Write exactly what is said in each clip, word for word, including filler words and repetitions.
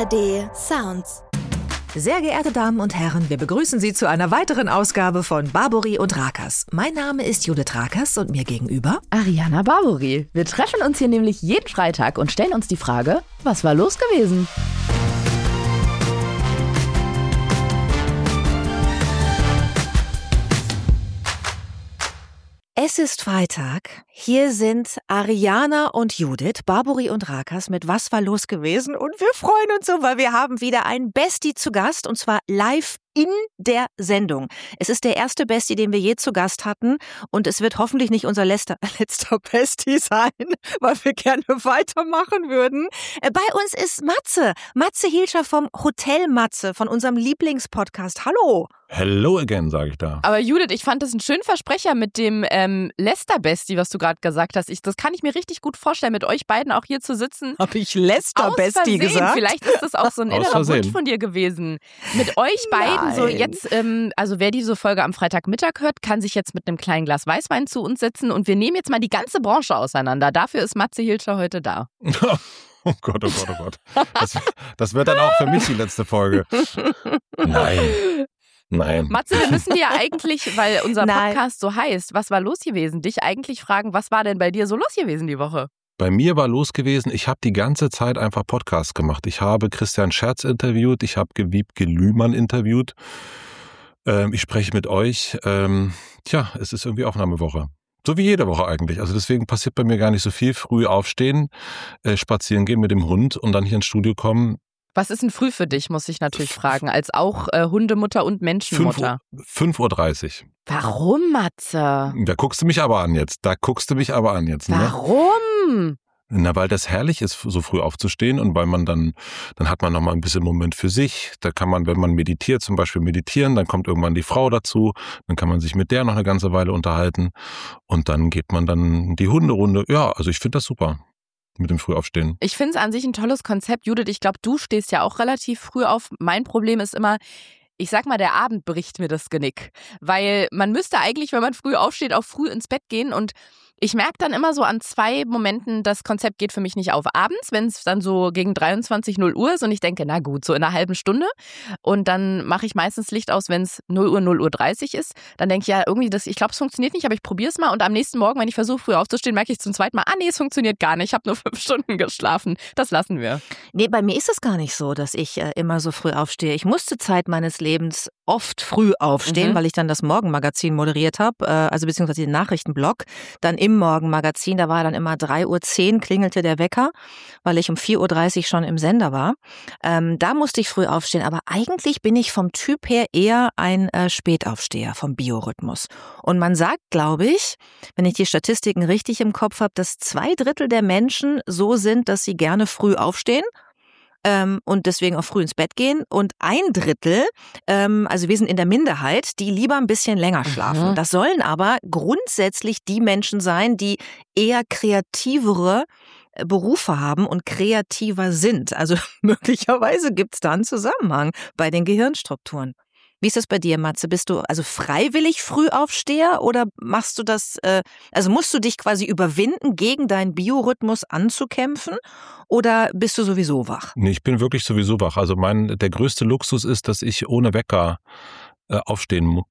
D Sounds. Sehr geehrte Damen und Herren, wir begrüßen Sie zu einer weiteren Ausgabe von Barbouri und Rakers. Mein Name ist Judith Rakers und mir gegenüber Ariana Barbouri. Wir treffen uns hier nämlich jeden Freitag und stellen uns die Frage, was war los gewesen? Es ist Freitag. Hier sind Ariana und Judith, Barbouri und Rakers mit Was war los gewesen? Und wir freuen uns so, weil wir haben wieder einen Bestie zu Gast und zwar live in der Sendung. Es ist der erste Bestie, den wir je zu Gast hatten und es wird hoffentlich nicht unser letzter, letzter Bestie sein, weil wir gerne weitermachen würden. Bei uns ist Matze, Matze Hilscher vom Hotel Matze, von unserem Lieblingspodcast. Hallo! Hello again, sage ich da. Aber Judith, ich fand das einen schönen Versprecher mit dem ähm, Lester-Bestie, was du gerade gesagt hast. Ich, das kann ich mir richtig gut vorstellen, mit euch beiden auch hier zu sitzen. Habe ich Lester-Bestie gesagt? Vielleicht ist das auch so ein innerer Wunsch von dir gewesen. Mit euch beiden Nein. so jetzt, ähm, also wer diese Folge am Freitagmittag hört, kann sich jetzt mit einem kleinen Glas Weißwein zu uns setzen und wir nehmen jetzt mal die ganze Branche auseinander. Dafür ist Matze Hilscher heute da. Oh Gott, oh Gott, oh Gott. Das, das wird dann auch für mich die letzte Folge. Nein. Nein. Matze, wir müssen dir eigentlich, weil unser Nein. Podcast so heißt, was war los gewesen, dich eigentlich fragen, was war denn bei dir so los gewesen die Woche? Bei mir war los gewesen, ich habe die ganze Zeit einfach Podcasts gemacht. Ich habe Christian Scherz interviewt, ich habe Wiebke Lühmann interviewt. Ähm, ich spreche mit euch. Ähm, tja, es ist irgendwie Aufnahmewoche. So wie jede Woche eigentlich. Also deswegen passiert bei mir gar nicht so viel. Früh aufstehen, äh, spazieren gehen mit dem Hund und dann hier ins Studio kommen. Was ist denn früh für dich, muss ich natürlich fragen, als auch äh, Hundemutter und Menschenmutter? fünf Uhr dreißig. Warum, Matze? Da guckst du mich aber an jetzt. Da guckst du mich aber an jetzt. Ne? Warum? Na, weil das herrlich ist, so früh aufzustehen und weil man dann, dann hat man nochmal ein bisschen Moment für sich. Da kann man, wenn man meditiert, zum Beispiel meditieren, dann kommt irgendwann die Frau dazu, dann kann man sich mit der noch eine ganze Weile unterhalten und dann geht man dann die Hunderunde. Ja, also ich finde das super. Mit dem Frühaufstehen. Ich finde es an sich ein tolles Konzept. Judith, ich glaube, du stehst ja auch relativ früh auf. Mein Problem ist immer, ich sag mal, der Abend bricht mir das Genick. Weil man müsste eigentlich, wenn man früh aufsteht, auch früh ins Bett gehen. Und ich merke dann immer so an zwei Momenten, das Konzept geht für mich nicht auf. Abends, wenn es dann so gegen dreiundzwanzig Uhr ist und ich denke, na gut, so in einer halben Stunde. Und dann mache ich meistens Licht aus, wenn es null Uhr, null Uhr dreißig ist. Dann denke ich, ja, irgendwie, das, ich glaube, es funktioniert nicht, aber ich probiere es mal. Und am nächsten Morgen, wenn ich versuche, früh aufzustehen, merke ich zum zweiten Mal, ah nee, es funktioniert gar nicht. Ich habe nur fünf Stunden geschlafen. Das lassen wir. Nee, bei mir ist es gar nicht so, dass ich äh, immer so früh aufstehe. Ich musste Zeit meines Lebens oft früh aufstehen, mhm. weil ich dann das Morgenmagazin moderiert habe, äh, also beziehungsweise den Nachrichtenblock. Dann im Morgenmagazin, da war dann immer drei Uhr zehn klingelte der Wecker, weil ich um vier Uhr dreißig schon im Sender war. Ähm, da musste ich früh aufstehen, aber eigentlich bin ich vom Typ her eher ein äh, Spätaufsteher vom Biorhythmus. Und man sagt, glaube ich, wenn ich die Statistiken richtig im Kopf habe, dass zwei Drittel der Menschen so sind, dass sie gerne früh aufstehen. Ähm, und deswegen auch früh ins Bett gehen und ein Drittel, ähm, also wir sind in der Minderheit, die lieber ein bisschen länger schlafen. Mhm. Das sollen aber grundsätzlich die Menschen sein, die eher kreativere Berufe haben und kreativer sind. Also möglicherweise gibt es da einen Zusammenhang bei den Gehirnstrukturen. Wie ist das bei dir, Matze? Bist du also freiwillig Frühaufsteher oder machst du das, äh, also musst du dich quasi überwinden, gegen deinen Biorhythmus anzukämpfen oder bist du sowieso wach? Nee, ich bin wirklich sowieso wach. Also mein, der größte Luxus ist, dass ich ohne Wecker äh, aufstehen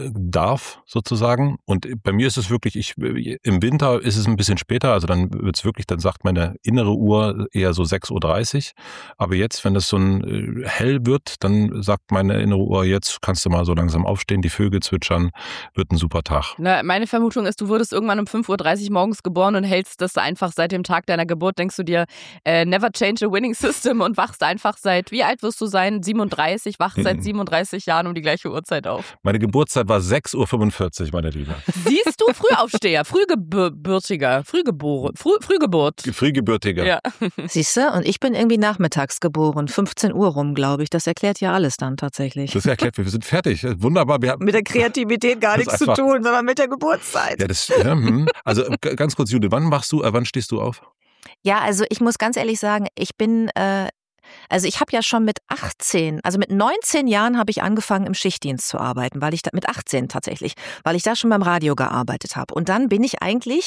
darf, sozusagen. Und bei mir ist es wirklich, ich im Winter ist es ein bisschen später, also dann wird es wirklich, dann sagt meine innere Uhr eher so sechs Uhr dreißig. Aber jetzt, wenn es so ein äh, hell wird, dann sagt meine innere Uhr, jetzt kannst du mal so langsam aufstehen, die Vögel zwitschern, wird ein super Tag. Na, meine Vermutung ist, du wurdest irgendwann um fünf Uhr dreißig morgens geboren und hältst das einfach seit dem Tag deiner Geburt, denkst du dir, äh, never change a winning system und wachst einfach seit, wie alt wirst du sein? siebenunddreißig, wachst seit siebenunddreißig Jahren um die gleiche Uhrzeit auf. Meine Geburtszeit war sechs Uhr fünfundvierzig, meine Liebe. Siehst du, Frühaufsteher, Frühgebürtiger, Frühgebore, Früh, Frühgeburt. Frühgebürtiger. Ja. Siehst du, und ich bin irgendwie nachmittags geboren, fünfzehn Uhr rum, glaube ich. Das erklärt ja alles dann tatsächlich. Das erklärt, wir sind fertig. Wunderbar. Wir haben mit der Kreativität gar nichts einfach zu tun, sondern mit der Geburtszeit. Ja, das, ja, hm. Also ganz kurz, Judith, wann machst du, äh, wann stehst du auf? Ja, also ich muss ganz ehrlich sagen, ich bin... Äh, Also ich habe ja schon mit achtzehn, also mit neunzehn Jahren habe ich angefangen im Schichtdienst zu arbeiten, weil ich da, mit achtzehn tatsächlich, weil ich da schon beim Radio gearbeitet habe. Und dann bin ich eigentlich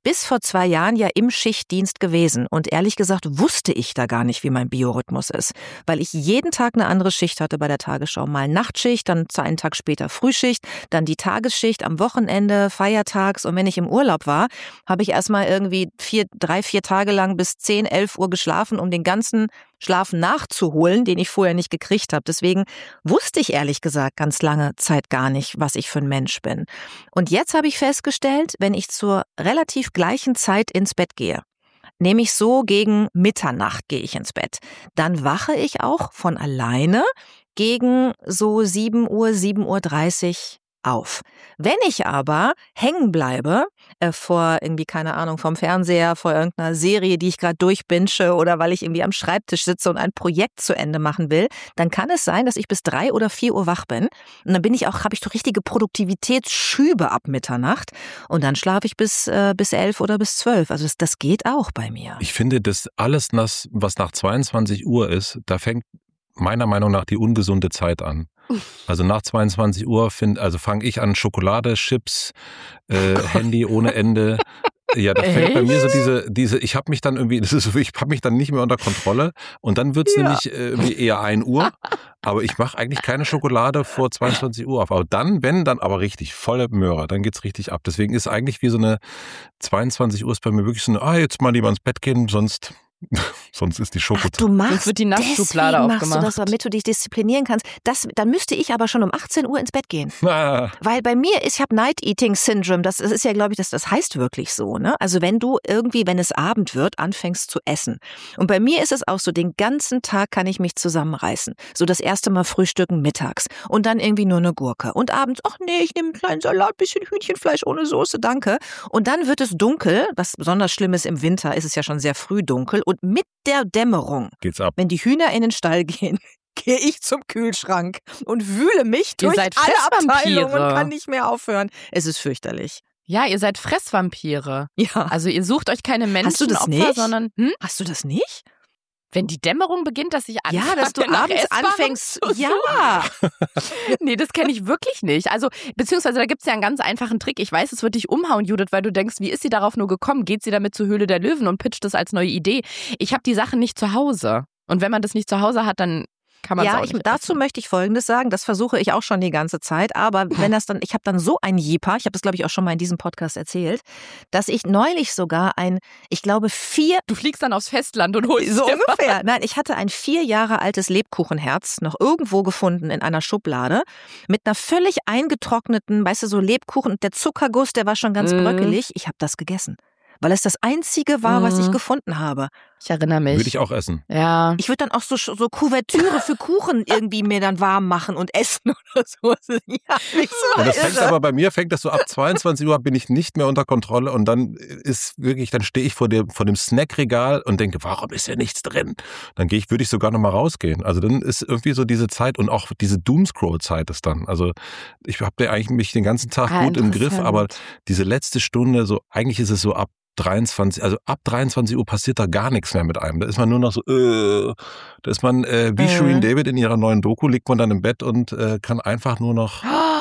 bis vor zwei Jahren ja im Schichtdienst gewesen. Und ehrlich gesagt wusste ich da gar nicht, wie mein Biorhythmus ist. Weil ich jeden Tag eine andere Schicht hatte bei der Tagesschau. Mal Nachtschicht, dann einen Tag später Frühschicht, dann die Tagesschicht am Wochenende, feiertags. Und wenn ich im Urlaub war, habe ich erstmal irgendwie vier, drei, vier Tage lang bis zehn, elf Uhr geschlafen, um den ganzen Schlaf nachzuholen, den ich vorher nicht gekriegt habe. Deswegen wusste ich ehrlich gesagt ganz lange Zeit gar nicht, was ich für ein Mensch bin. Und jetzt habe ich festgestellt, wenn ich zur relativ gleichen Zeit ins Bett gehe, nämlich so gegen Mitternacht gehe ich ins Bett, dann wache ich auch von alleine gegen so sieben Uhr, sieben Uhr dreißig auf. Wenn ich aber hängen bleibe, äh, vor irgendwie, keine Ahnung, vom Fernseher, vor irgendeiner Serie, die ich gerade durchbinsche oder weil ich irgendwie am Schreibtisch sitze und ein Projekt zu Ende machen will, dann kann es sein, dass ich bis drei oder vier Uhr wach bin. Und dann bin ich auch, habe ich doch richtige Produktivitätsschübe ab Mitternacht. Und dann schlafe ich bis, äh, bis elf oder bis zwölf. Also das, das geht auch bei mir. Ich finde, dass alles, was nach zweiundzwanzig Uhr ist, da fängt meiner Meinung nach die ungesunde Zeit an. Also nach zweiundzwanzig Uhr find, also fange ich an Schokolade, Chips, äh, oh Handy ohne Ende. Ja, da fängt bei mir so diese, diese, ich habe mich dann irgendwie, das ist so, ich habe mich dann nicht mehr unter Kontrolle und dann wird's ja. nämlich äh, irgendwie eher ein Uhr, aber ich mache eigentlich keine Schokolade vor zweiundzwanzig Uhr auf. Aber dann, wenn, dann aber richtig, volle Möhre, dann geht's richtig ab. Deswegen ist eigentlich wie so eine zweiundzwanzig Uhr ist bei mir wirklich so eine, ah, jetzt mal lieber ins Bett gehen, sonst... Sonst ist die Schoko. Ach, du machst, Sonst wird die Naschschublade aufgemacht. Machst du das, damit du dich disziplinieren kannst. Das, dann müsste ich aber schon um achtzehn Uhr ins Bett gehen. Ah. Weil bei mir ist, ich habe Night Eating Syndrome. Das ist ja, glaube ich, das, das heißt wirklich so. Ne? Also wenn du irgendwie, wenn es Abend wird, anfängst zu essen. Und bei mir ist es auch so, den ganzen Tag kann ich mich zusammenreißen. So das erste Mal frühstücken mittags und dann irgendwie nur eine Gurke. Und abends, ach nee, ich nehme einen kleinen Salat, bisschen Hühnchenfleisch ohne Soße, danke. Und dann wird es dunkel. Was besonders schlimm ist, im Winter ist es ja schon sehr früh dunkel. Und mit der Dämmerung, geht's ab. Wenn die Hühner in den Stall gehen, gehe ich zum Kühlschrank und wühle mich ihr durch seid alle Abteilungen und Fressvampire. kann nicht mehr aufhören. Es ist fürchterlich. Ja, ihr seid Fressvampire. Ja. Also ihr sucht euch keine Hast du das Menschenopfer, nicht? sondern... Hm? Hast du das nicht? Wenn die Dämmerung beginnt, dass ich anfange, Ja, dass du nach abends Essbarem anfängst. zu Ja. Nee, das kenne ich wirklich nicht. Also, beziehungsweise da gibt es ja einen ganz einfachen Trick. Ich weiß, es wird dich umhauen, Judith, weil du denkst, wie ist sie darauf nur gekommen? Geht sie damit zur Höhle der Löwen und pitcht das als neue Idee? Ich habe die Sachen nicht zu Hause. Und wenn man das nicht zu Hause hat, dann kann man es Ja, auch ich, nicht dazu essen. möchte ich Folgendes sagen. Das versuche ich auch schon die ganze Zeit. Aber wenn das dann, ich habe dann so ein Jeeper, ich habe das glaube ich auch schon mal in diesem Podcast erzählt, dass ich neulich sogar ein, ich glaube vier... Du fliegst dann aufs Festland und holst So dir ungefähr. Nein, ich hatte ein vier Jahre altes Lebkuchenherz noch irgendwo gefunden in einer Schublade mit einer völlig eingetrockneten, weißt du, so Lebkuchen. Und der Zuckerguss, der war schon ganz Mhm. bröckelig. Ich habe das gegessen. Weil es das Einzige war, was ich Mhm. gefunden habe. Ich erinnere mich. Würde ich auch essen. Ja. Ich würde dann auch so, so Kuvertüre für Kuchen irgendwie mir dann warm machen und essen oder so. Ja, nicht so Und das fängt irre. aber bei mir, fängt das so ab zweiundzwanzig Uhr bin ich nicht mehr unter Kontrolle und dann ist wirklich, dann stehe ich vor dem, vor dem Snackregal und denke, warum ist hier nichts drin? Dann gehe ich, würde ich sogar noch mal rausgehen. Also dann ist irgendwie so diese Zeit und auch diese Doomscroll-Zeit ist dann. Also ich habe ja eigentlich mich den ganzen Tag Ah, gut im Griff, interessant. aber diese letzte Stunde, so eigentlich ist es so ab dreiundzwanzig, also ab dreiundzwanzig Uhr passiert da gar nichts mehr mit einem. Da ist man nur noch so, äh, da ist man äh, wie Mhm. Shirin David in ihrer neuen Doku, liegt man dann im Bett und äh, kann einfach nur noch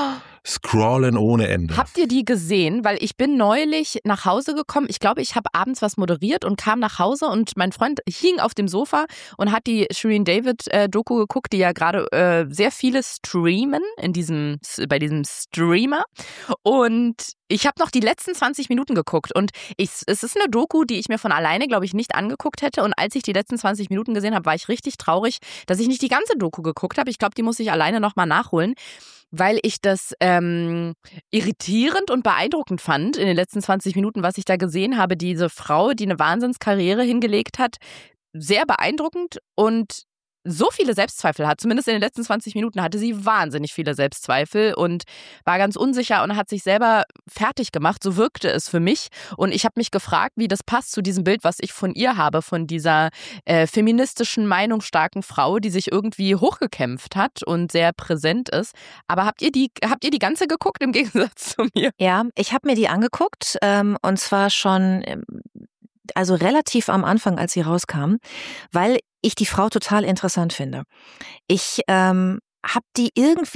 scrollen ohne Ende. Habt ihr die gesehen? Weil ich bin neulich nach Hause gekommen. Ich glaube, ich habe abends was moderiert und kam nach Hause und mein Freund hing auf dem Sofa und hat die Shirin David äh, Doku geguckt, die ja gerade äh, sehr viele streamen in diesem, bei diesem Streamer. Und ich habe noch die letzten zwanzig Minuten geguckt und ich, es ist eine Doku, die ich mir von alleine, glaube ich, nicht angeguckt hätte. Und als ich die letzten zwanzig Minuten gesehen habe, war ich richtig traurig, dass ich nicht die ganze Doku geguckt habe. Ich glaube, die muss ich alleine nochmal nachholen, weil ich das ähm, irritierend und beeindruckend fand in den letzten zwanzig Minuten, was ich da gesehen habe. Diese Frau, die eine Wahnsinnskarriere hingelegt hat, sehr beeindruckend und so viele Selbstzweifel hat. Zumindest in den letzten zwanzig Minuten hatte sie wahnsinnig viele Selbstzweifel und war ganz unsicher und hat sich selber fertig gemacht. So wirkte es für mich. Und ich habe mich gefragt, wie das passt zu diesem Bild, was ich von ihr habe, von dieser äh, feministischen, meinungsstarken Frau, die sich irgendwie hochgekämpft hat und sehr präsent ist. Aber habt ihr die, habt ihr die ganze geguckt im Gegensatz zu mir? Ja, ich habe mir die angeguckt ähm, und zwar schon ähm, also relativ am Anfang, als sie rauskam, weil ich die Frau total interessant finde. Ich ähm, habe die irgendwie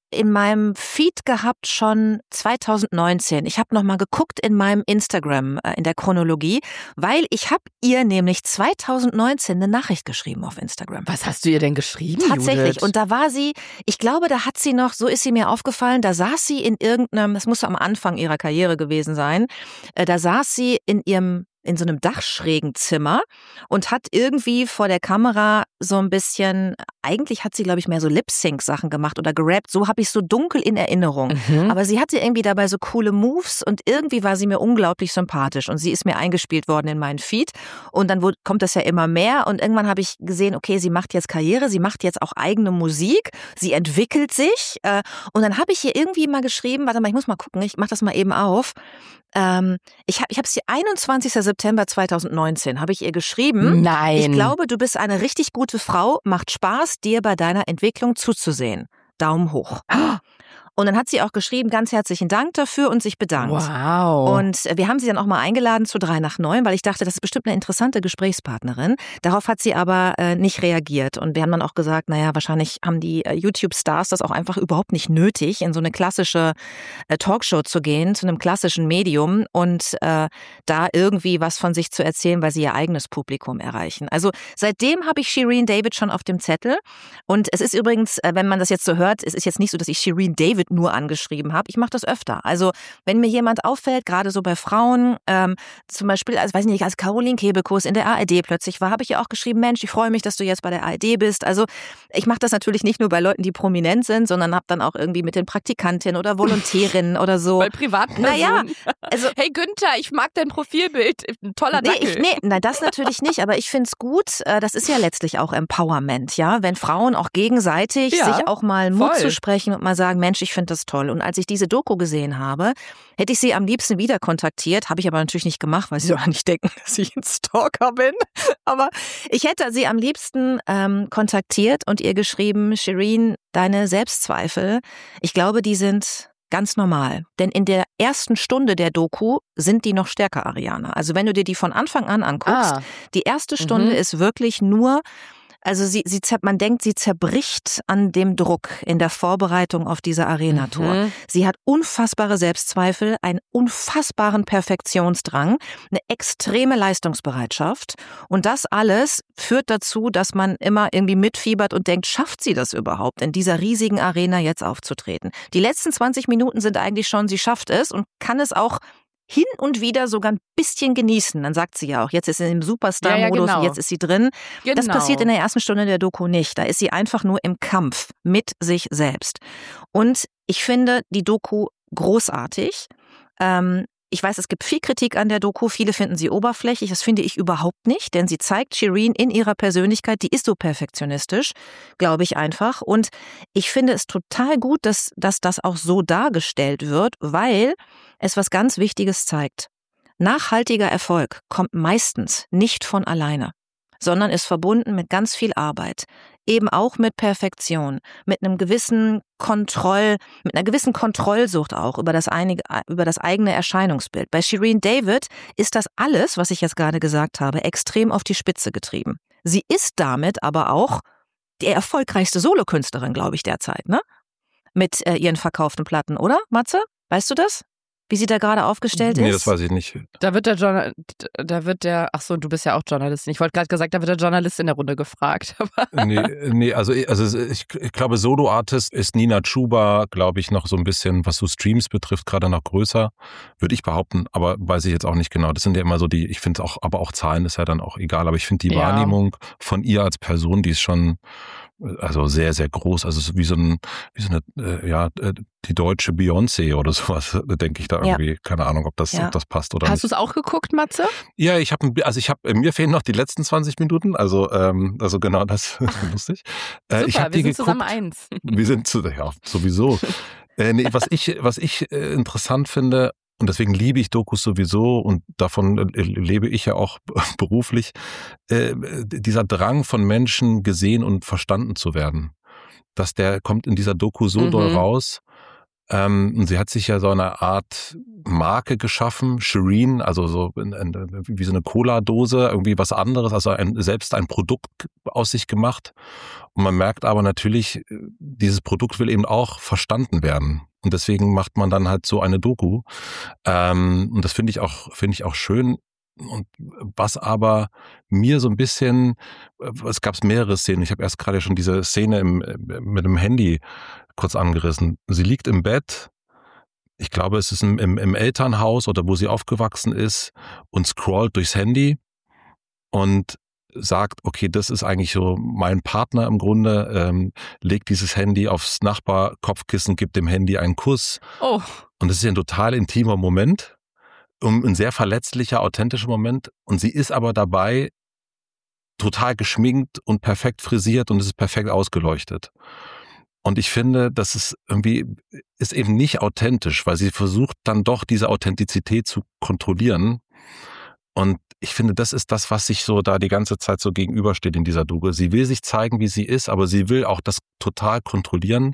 in meinem Feed gehabt schon zweitausendneunzehn. Ich habe nochmal geguckt in meinem Instagram, äh, in der Chronologie, weil ich habe ihr nämlich zweitausendneunzehn eine Nachricht geschrieben auf Instagram. Was hast du ihr denn geschrieben, Tatsächlich. Judith? Und da war sie, ich glaube, da hat sie noch, so ist sie mir aufgefallen, da saß sie in irgendeinem, das muss am Anfang ihrer Karriere gewesen sein, äh, da saß sie in ihrem in so einem Dachschrägenzimmer und hat irgendwie vor der Kamera so ein bisschen, eigentlich hat sie, glaube ich, mehr so Lip-Sync-Sachen gemacht oder gerappt, so habe ich so dunkel in Erinnerung. Mhm. Aber sie hatte irgendwie dabei so coole Moves und irgendwie war sie mir unglaublich sympathisch und sie ist mir eingespielt worden in meinen Feed und dann wurde, kommt das ja immer mehr und irgendwann habe ich gesehen, okay, sie macht jetzt Karriere, sie macht jetzt auch eigene Musik, sie entwickelt sich äh, und dann habe ich ihr irgendwie mal geschrieben, warte mal, ich muss mal gucken, ich mach das mal eben auf. Ähm, ich habe ich habe sie einundzwanzigsten September zweitausendneunzehn habe ich ihr geschrieben. Nein. Ich glaube, du bist eine richtig gute Frau. Macht Spaß, dir bei deiner Entwicklung zuzusehen. Daumen hoch. Und dann hat sie auch geschrieben, ganz herzlichen Dank dafür und sich bedankt. Wow. Und wir haben sie dann auch mal eingeladen zu drei nach neun, weil ich dachte, das ist bestimmt eine interessante Gesprächspartnerin. Darauf hat sie aber äh, nicht reagiert. Und wir haben dann auch gesagt, naja, wahrscheinlich haben die äh, YouTube-Stars das auch einfach überhaupt nicht nötig, in so eine klassische äh, Talkshow zu gehen, zu einem klassischen Medium und äh, da irgendwie was von sich zu erzählen, weil sie ihr eigenes Publikum erreichen. Also seitdem habe ich Shireen David schon auf dem Zettel. Und es ist übrigens, äh, wenn man das jetzt so hört, es ist jetzt nicht so, dass ich Shireen David nur angeschrieben habe. Ich mache das öfter. Also wenn mir jemand auffällt, gerade so bei Frauen, ähm, zum Beispiel, als weiß nicht, als Caroline Kebekus in der A R D plötzlich war, habe ich ja auch geschrieben, Mensch, ich freue mich, dass du jetzt bei der A R D bist. Also ich mache das natürlich nicht nur bei Leuten, die prominent sind, sondern habe dann auch irgendwie mit den Praktikantinnen oder Volontärinnen oder so. Bei Privatpersonen. Naja, also hey Günther, ich mag dein Profilbild. Ein toller Dackel. Nee, ich, nee, nein, das natürlich nicht, aber ich finde es gut. Das ist ja letztlich auch Empowerment, ja, wenn Frauen auch gegenseitig Ja, sich auch mal Mut voll. zu sprechen und mal sagen, Mensch, ich finde das toll. Und als ich diese Doku gesehen habe, hätte ich sie am liebsten wieder kontaktiert, habe ich aber natürlich nicht gemacht, weil sie soll nicht denken, dass ich ein Stalker bin. Aber ich hätte sie am liebsten ähm, kontaktiert und ihr geschrieben, Shireen, deine Selbstzweifel, ich glaube, die sind ganz normal. Denn in der ersten Stunde der Doku sind die noch stärker, Ariana. Also wenn du dir die von Anfang an anguckst, Ah. die erste Stunde Mhm. ist wirklich nur, also sie, sie, zer- man denkt, sie zerbricht an dem Druck in der Vorbereitung auf diese Arena-Tour. Mhm. Sie hat unfassbare Selbstzweifel, einen unfassbaren Perfektionsdrang, eine extreme Leistungsbereitschaft. Und das alles führt dazu, dass man immer irgendwie mitfiebert und denkt, schafft sie das überhaupt, in dieser riesigen Arena jetzt aufzutreten? Die letzten zwanzig Minuten sind eigentlich schon, sie schafft es und kann es auch hin und wieder sogar ein bisschen genießen. Dann sagt sie ja auch, jetzt ist sie im Superstar-Modus, Ja, ja, genau. jetzt ist sie drin. Genau. Das passiert in der ersten Stunde der Doku nicht. Da ist sie einfach nur im Kampf mit sich selbst. Und ich finde die Doku großartig. Ähm, ich weiß, es gibt viel Kritik an der Doku. Viele finden sie oberflächlich. Das finde ich überhaupt nicht, denn sie zeigt Shireen in ihrer Persönlichkeit, die ist so perfektionistisch, glaube ich einfach. Und ich finde es total gut, dass, dass das auch so dargestellt wird, weil es was ganz Wichtiges zeigt. Nachhaltiger Erfolg kommt meistens nicht von alleine, sondern ist verbunden mit ganz viel Arbeit. Eben auch mit Perfektion, mit einem gewissen Kontroll, mit einer gewissen Kontrollsucht auch über das, einige, über das eigene Erscheinungsbild. Bei Shireen David ist das alles, was ich jetzt gerade gesagt habe, extrem auf die Spitze getrieben. Sie ist damit aber auch die erfolgreichste Solokünstlerin, glaube ich, derzeit, ne? Mit äh, ihren verkauften Platten, oder, Matze? Weißt du das? Wie sie da gerade aufgestellt ist? Nee, das weiß ich nicht. Da wird der Journal, da wird der, ach so, du bist ja auch Journalistin. Ich wollte gerade gesagt, da wird der Journalist in der Runde gefragt. Nee, nee, also, also ich, ich glaube, Solo-Artist ist Nina Chuba, glaube ich, noch so ein bisschen, was so Streams betrifft, gerade noch größer, würde ich behaupten, aber weiß ich jetzt auch nicht genau. Das sind ja immer so die, ich finde es auch, aber auch Zahlen ist ja dann auch egal, aber ich finde die Ja. Wahrnehmung von ihr als Person, die ist schon, also sehr, sehr groß, also so wie so ein, wie so eine, äh, ja, äh, die deutsche Beyoncé oder sowas, denke ich da Ja. irgendwie, keine Ahnung, ob das, Ja. ob das passt oder Hast du nicht. es auch geguckt, Matze? Ja, ich habe, also ich habe, mir fehlen noch die letzten zwanzig Minuten, also, ähm, also genau das ist lustig. Äh, Super, ich habe wir die sind geguckt. zusammen eins. Wir sind zu, ja, sowieso. äh, nee, was ich, was ich äh, interessant finde, und deswegen liebe ich Dokus sowieso und davon äh, lebe ich ja auch beruflich, äh, dieser Drang von Menschen gesehen und verstanden zu werden. Dass der kommt in dieser Doku so Mhm. doll raus. Ähm, und sie hat sich ja so eine Art Marke geschaffen, Shireen, also so in, in, wie so eine Cola-Dose, irgendwie was anderes, also ein, selbst ein Produkt aus sich gemacht. Und man merkt aber natürlich, dieses Produkt will eben auch verstanden werden. Und deswegen macht man dann halt so eine Doku. Ähm, und das finde ich auch, finde ich auch schön. Und was aber mir so ein bisschen, es gab mehrere Szenen, ich habe erst gerade schon diese Szene im, mit dem Handy kurz angerissen. Sie liegt im Bett, ich glaube es ist im, im, im Elternhaus oder wo sie aufgewachsen ist und scrollt durchs Handy und sagt, okay, das ist eigentlich so mein Partner im Grunde, ähm, legt dieses Handy aufs Nachbarkopfkissen, gibt dem Handy einen Kuss. Oh. Und das ist ja ein total intimer Moment. Ein sehr verletzlicher, authentischer Moment. Und sie ist aber dabei total geschminkt und perfekt frisiert und es ist perfekt ausgeleuchtet. Und ich finde, das ist irgendwie, ist eben nicht authentisch, weil sie versucht dann doch diese Authentizität zu kontrollieren. Und ich finde, das ist das, was sich so da die ganze Zeit so gegenübersteht in dieser Doku. Sie will sich zeigen, wie sie ist, aber sie will auch das total kontrollieren.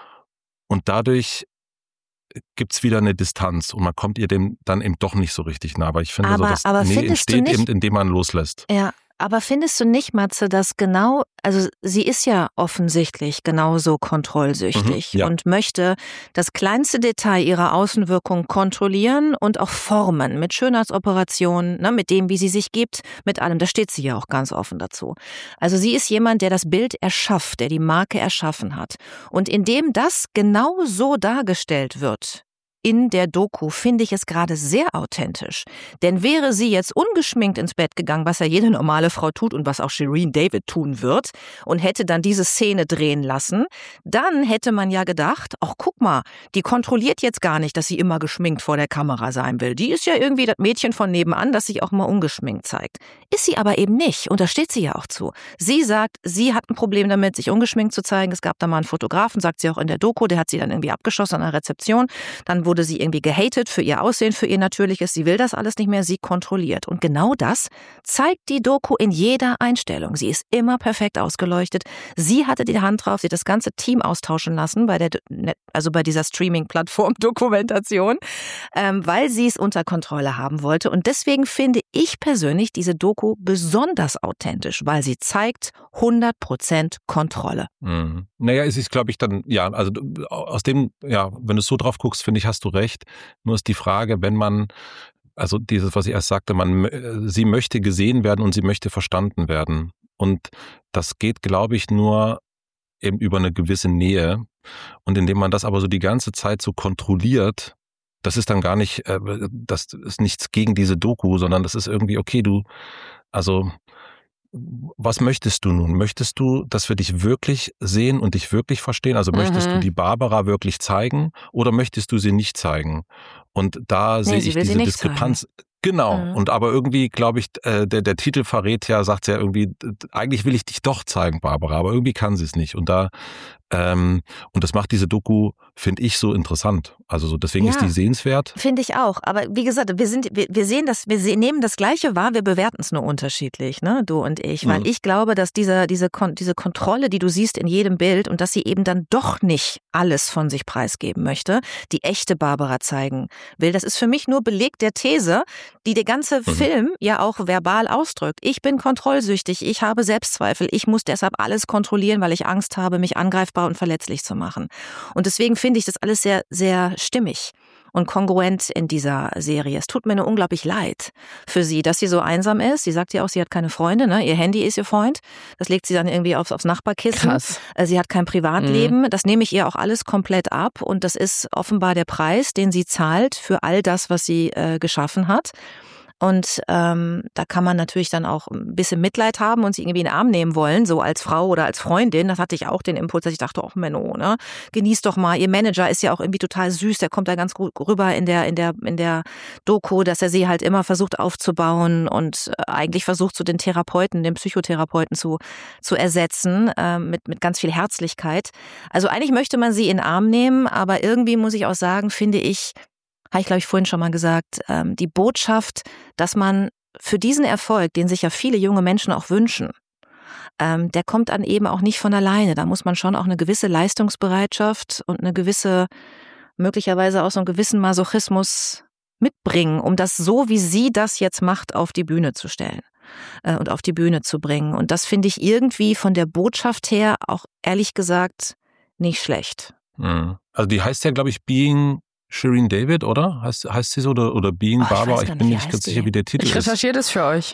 Und dadurch gibt's wieder eine Distanz und man kommt ihr dem dann eben doch nicht so richtig nah. Aber ich finde, aber, so das aber nee, entsteht nicht, eben, indem man loslässt. Ja, aber findest du nicht, Matze, dass genau, also sie ist ja offensichtlich genauso kontrollsüchtig Mhm, ja. und möchte das kleinste Detail ihrer Außenwirkung kontrollieren und auch formen mit Schönheitsoperationen, ne, mit dem, wie sie sich gibt, mit allem. Da steht sie ja auch ganz offen dazu. Also sie ist jemand, der das Bild erschafft, der die Marke erschaffen hat. Und indem das genau so dargestellt wird, in der Doku, finde ich es gerade sehr authentisch. Denn wäre sie jetzt ungeschminkt ins Bett gegangen, was ja jede normale Frau tut und was auch Shireen David tun wird, und hätte dann diese Szene drehen lassen, dann hätte man ja gedacht, ach guck mal, die kontrolliert jetzt gar nicht, dass sie immer geschminkt vor der Kamera sein will. Die ist ja irgendwie das Mädchen von nebenan, das sich auch mal ungeschminkt zeigt. Ist sie aber eben nicht, und da steht sie ja auch zu. Sie sagt, sie hat ein Problem damit, sich ungeschminkt zu zeigen. Es gab da mal einen Fotografen, sagt sie auch in der Doku, der hat sie dann irgendwie abgeschossen an der Rezeption. Dann wurde sie irgendwie gehatet für ihr Aussehen, für ihr Natürliches. Sie will das alles nicht mehr, sie kontrolliert. Und genau das zeigt die Doku in jeder Einstellung. Sie ist immer perfekt ausgeleuchtet. Sie hatte die Hand drauf, sie hat das ganze Team austauschen lassen bei der, also bei dieser Streaming-Plattform-Dokumentation, ähm, weil sie es unter Kontrolle haben wollte. Und deswegen finde ich persönlich diese Doku besonders authentisch, weil sie zeigt hundert Prozent Kontrolle. Mhm. Naja, es ist, glaube ich, dann, ja, also aus dem, ja, wenn du so drauf guckst, finde ich, hast du recht. Nur ist die Frage, wenn man, also dieses, was ich erst sagte, man, sie möchte gesehen werden und sie möchte verstanden werden. Und das geht, glaube ich, nur eben über eine gewisse Nähe. Und indem man das aber so die ganze Zeit so kontrolliert, das ist dann gar nicht, das ist nichts gegen diese Doku, sondern das ist irgendwie, okay, du, also, was möchtest du nun? Möchtest du, dass wir dich wirklich sehen und dich wirklich verstehen? Also möchtest Mhm. du die Barbara wirklich zeigen oder möchtest du sie nicht zeigen? Und da Nee, sehe sie ich will sie diese nicht Diskrepanz. Genau. Mhm. Und aber irgendwie, glaube ich, äh, der, der Titel verrät ja, sagt ja irgendwie, d- eigentlich will ich dich doch zeigen, Barbara, aber irgendwie kann sie es nicht. Und da, ähm, und das macht diese Doku, finde ich, so interessant. Also so, deswegen Ja. ist die sehenswert. Finde ich auch. Aber wie gesagt, wir sind, wir, wir sehen das, wir sehen, nehmen das Gleiche wahr, wir bewerten es nur unterschiedlich, ne, du und ich. Weil Mhm. ich glaube, dass diese, diese, Kon- diese Kontrolle, die du siehst in jedem Bild und dass sie eben dann doch nicht alles von sich preisgeben möchte, die echte Barbara zeigen will, das ist für mich nur Beleg der These, die der ganze Mhm. Film ja auch verbal ausdrückt. Ich bin kontrollsüchtig, ich habe Selbstzweifel, ich muss deshalb alles kontrollieren, weil ich Angst habe, mich angreifbar und verletzlich zu machen. Und deswegen finde ich das alles sehr, sehr stimmig und kongruent in dieser Serie. Es tut mir nur unglaublich leid für sie, dass sie so einsam ist. Sie sagt ja auch, sie hat keine Freunde, ne? Ihr Handy ist ihr Freund. Das legt sie dann irgendwie aufs, aufs Nachbarkissen. Krass. Äh, Sie hat kein Privatleben. Das nehme ich ihr auch alles komplett ab. Und das ist offenbar der Preis, den sie zahlt für all das, was sie äh, geschaffen hat. Und ähm, da kann man natürlich dann auch ein bisschen Mitleid haben und sie irgendwie in den Arm nehmen wollen, so als Frau oder als Freundin. Das hatte ich auch den Impuls, dass ich dachte, ach Menno, ne, genieß doch mal. Ihr Manager ist ja auch irgendwie total süß, der kommt da ganz gut rüber in der in der in der Doku, dass er sie halt immer versucht aufzubauen und eigentlich versucht, so den Therapeuten, den Psychotherapeuten zu zu ersetzen äh, mit mit ganz viel Herzlichkeit. Also eigentlich möchte man sie in den Arm nehmen, aber irgendwie muss ich auch sagen, finde ich, habe ich, glaube ich, vorhin schon mal gesagt, ähm, die Botschaft, dass man für diesen Erfolg, den sich ja viele junge Menschen auch wünschen, ähm, der kommt dann eben auch nicht von alleine. Da muss man schon auch eine gewisse Leistungsbereitschaft und eine gewisse möglicherweise auch so einen gewissen Masochismus mitbringen, um das so, wie sie das jetzt macht, auf die Bühne zu stellen äh, und auf die Bühne zu bringen. Und das finde ich irgendwie von der Botschaft her auch ehrlich gesagt nicht schlecht. Also die heißt ja, glaube ich, Being Shirin David, oder? Heißt, heißt sie so? Oder, oder Being Oh, Barbara? Ich, ich bin nicht ganz sicher, wie der Titel ich ist. Ich recherchiere das für euch.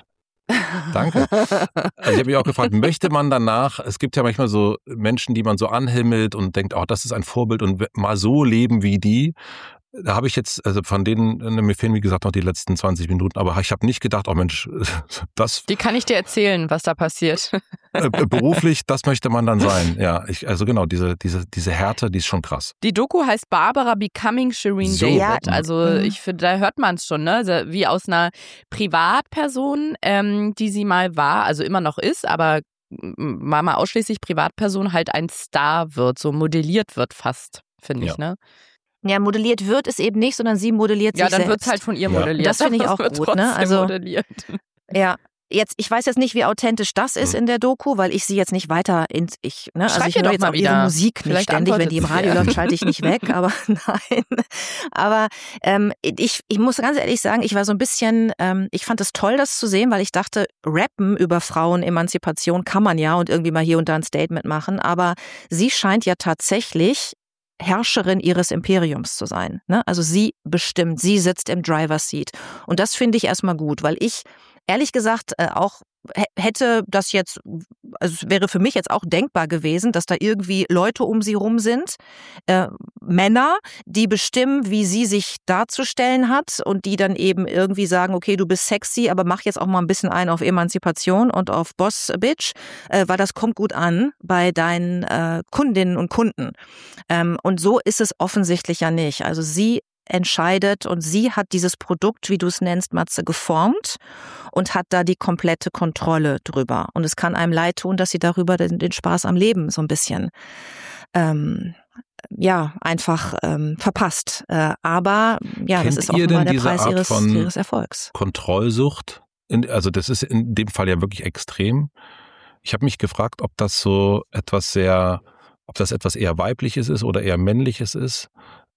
Danke. Also ich habe mich auch gefragt, möchte man danach, es gibt ja manchmal so Menschen, die man so anhimmelt und denkt, oh, das ist ein Vorbild und mal so leben wie die. Da habe ich jetzt, also von denen, mir fehlen wie gesagt noch die letzten zwanzig Minuten, aber ich habe nicht gedacht, oh Mensch, das... Die kann ich dir erzählen, was da passiert. Äh, beruflich, das möchte man dann sein. Ja, ich, also genau, diese, diese, diese Härte, die ist schon krass. Die Doku heißt Barbara Becoming Shirin So. David. Ja. Also ich finde, da hört man es schon, ne? Also wie aus einer Privatperson, ähm, die sie mal war, also immer noch ist, aber mal, mal ausschließlich Privatperson halt ein Star wird, so modelliert wird fast, finde Ja. ich, ne? Ja, modelliert wird es eben nicht, sondern sie modelliert Ja, sich dann selbst. wird es halt von ihr Ja. modelliert. Das finde ich auch wird gut, ne? trotzdem Also- modelliert. Ja, jetzt, ich weiß jetzt nicht, wie authentisch das ist Mhm. in der Doku, weil ich sie jetzt nicht weiter ins, ich, ne, also Schreib ich ihr höre doch jetzt mal auch ihre wieder. Musik nicht Vielleicht ständig, wenn die im antwortet Radio sie. läuft, schalte ich nicht weg, aber nein. Aber ähm, ich, ich muss ganz ehrlich sagen, ich war so ein bisschen, ähm, ich fand es toll, das zu sehen, weil ich dachte, rappen über Frauenemanzipation kann man ja und irgendwie mal hier und da ein Statement machen, aber sie scheint ja tatsächlich Herrscherin ihres Imperiums zu sein. Ne? Also sie bestimmt, sie sitzt im Driver's Seat. Und das finde ich erstmal gut, weil ich ehrlich gesagt äh, auch h- hätte das jetzt, also es wäre für mich jetzt auch denkbar gewesen, dass da irgendwie Leute um sie rum sind, äh, Männer, die bestimmen, wie sie sich darzustellen hat und die dann eben irgendwie sagen, okay, du bist sexy, aber mach jetzt auch mal ein bisschen ein auf Emanzipation und auf Boss Bitch, äh, weil das kommt gut an bei deinen äh, Kundinnen und Kunden. Ähm, und so ist es offensichtlich ja nicht. Also sie entscheidet und sie hat dieses Produkt, wie du es nennst, Matze, geformt und hat da die komplette Kontrolle drüber. Und es kann einem leid tun, dass sie darüber den, den Spaß am Leben so ein bisschen ähm, ja, einfach ähm, verpasst. Äh, aber ja, Kennt das ist ihr offenbar denn der diese Preis Art ihres, von ihres Erfolgs. Kontrollsucht? In, also das ist in dem Fall ja wirklich extrem. Ich habe mich gefragt, ob das so etwas sehr, ob das etwas eher Weibliches ist oder eher Männliches ist.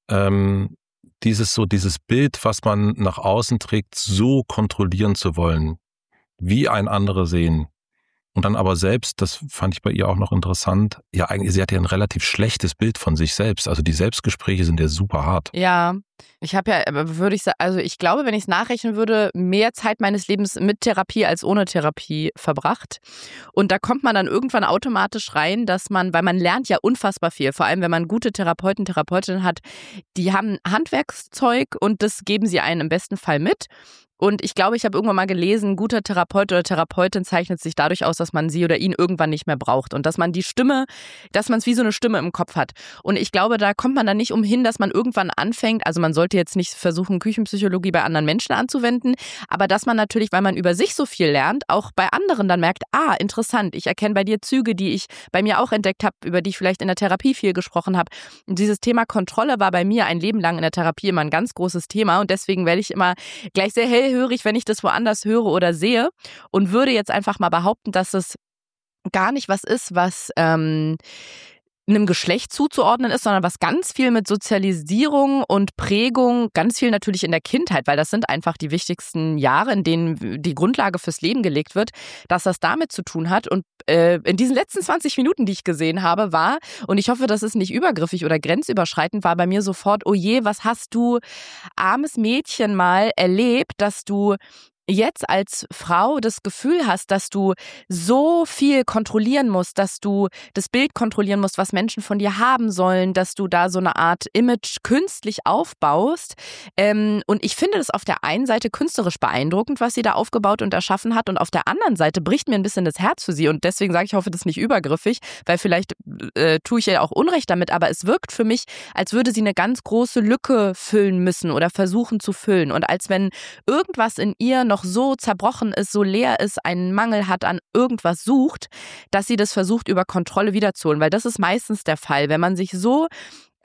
Ähm, dieses so, dieses Bild, was man nach außen trägt, so kontrollieren zu wollen, wie ein andere sehen. Und dann aber selbst, das fand ich bei ihr auch noch interessant, ja eigentlich, sie hat ja ein relativ schlechtes Bild von sich selbst. Also die Selbstgespräche sind ja super hart. Ja, ich habe ja, aber würde ich sagen, also ich glaube, wenn ich es nachrechnen würde, mehr Zeit meines Lebens mit Therapie als ohne Therapie verbracht. Und da kommt man dann irgendwann automatisch rein, dass man, weil man lernt ja unfassbar viel, vor allem wenn man gute Therapeuten, Therapeutinnen hat, die haben Handwerkszeug und das geben sie einen im besten Fall mit. Und ich glaube, ich habe irgendwann mal gelesen, ein guter Therapeut oder Therapeutin zeichnet sich dadurch aus, dass man sie oder ihn irgendwann nicht mehr braucht und dass man die Stimme, dass man es wie so eine Stimme im Kopf hat. Und ich glaube, da kommt man dann nicht umhin, dass man irgendwann anfängt, also man sollte jetzt nicht versuchen, Küchenpsychologie bei anderen Menschen anzuwenden, aber dass man natürlich, weil man über sich so viel lernt, auch bei anderen dann merkt, ah, interessant, ich erkenne bei dir Züge, die ich bei mir auch entdeckt habe, über die ich vielleicht in der Therapie viel gesprochen habe. Und dieses Thema Kontrolle war bei mir ein Leben lang in der Therapie immer ein ganz großes Thema und deswegen werde ich immer gleich sehr hellhörig, wenn ich das woanders höre oder sehe und würde jetzt einfach mal behaupten, dass es gar nicht was ist, was ähm, einem Geschlecht zuzuordnen ist, sondern was ganz viel mit Sozialisierung und Prägung, ganz viel natürlich in der Kindheit, weil das sind einfach die wichtigsten Jahre, in denen die Grundlage fürs Leben gelegt wird, dass das damit zu tun hat. Und äh, in diesen letzten zwanzig Minuten, die ich gesehen habe, war, und ich hoffe, das ist nicht übergriffig oder grenzüberschreitend, war bei mir sofort, oh je, was hast du, armes Mädchen, mal erlebt, dass du jetzt als Frau das Gefühl hast, dass du so viel kontrollieren musst, dass du das Bild kontrollieren musst, was Menschen von dir haben sollen, dass du da so eine Art Image künstlich aufbaust. Ähm, und ich finde das auf der einen Seite künstlerisch beeindruckend, was sie da aufgebaut und erschaffen hat. Und auf der anderen Seite bricht mir ein bisschen das Herz für sie. Und deswegen sage ich, ich hoffe, das ist nicht übergriffig, weil vielleicht äh, tue ich ihr auch Unrecht damit. Aber es wirkt für mich, als würde sie eine ganz große Lücke füllen müssen oder versuchen zu füllen. Und als wenn irgendwas in ihr noch so zerbrochen ist, so leer ist, einen Mangel hat, an irgendwas sucht, dass sie das versucht, über Kontrolle wiederzuholen. Weil das ist meistens der Fall. Wenn man sich so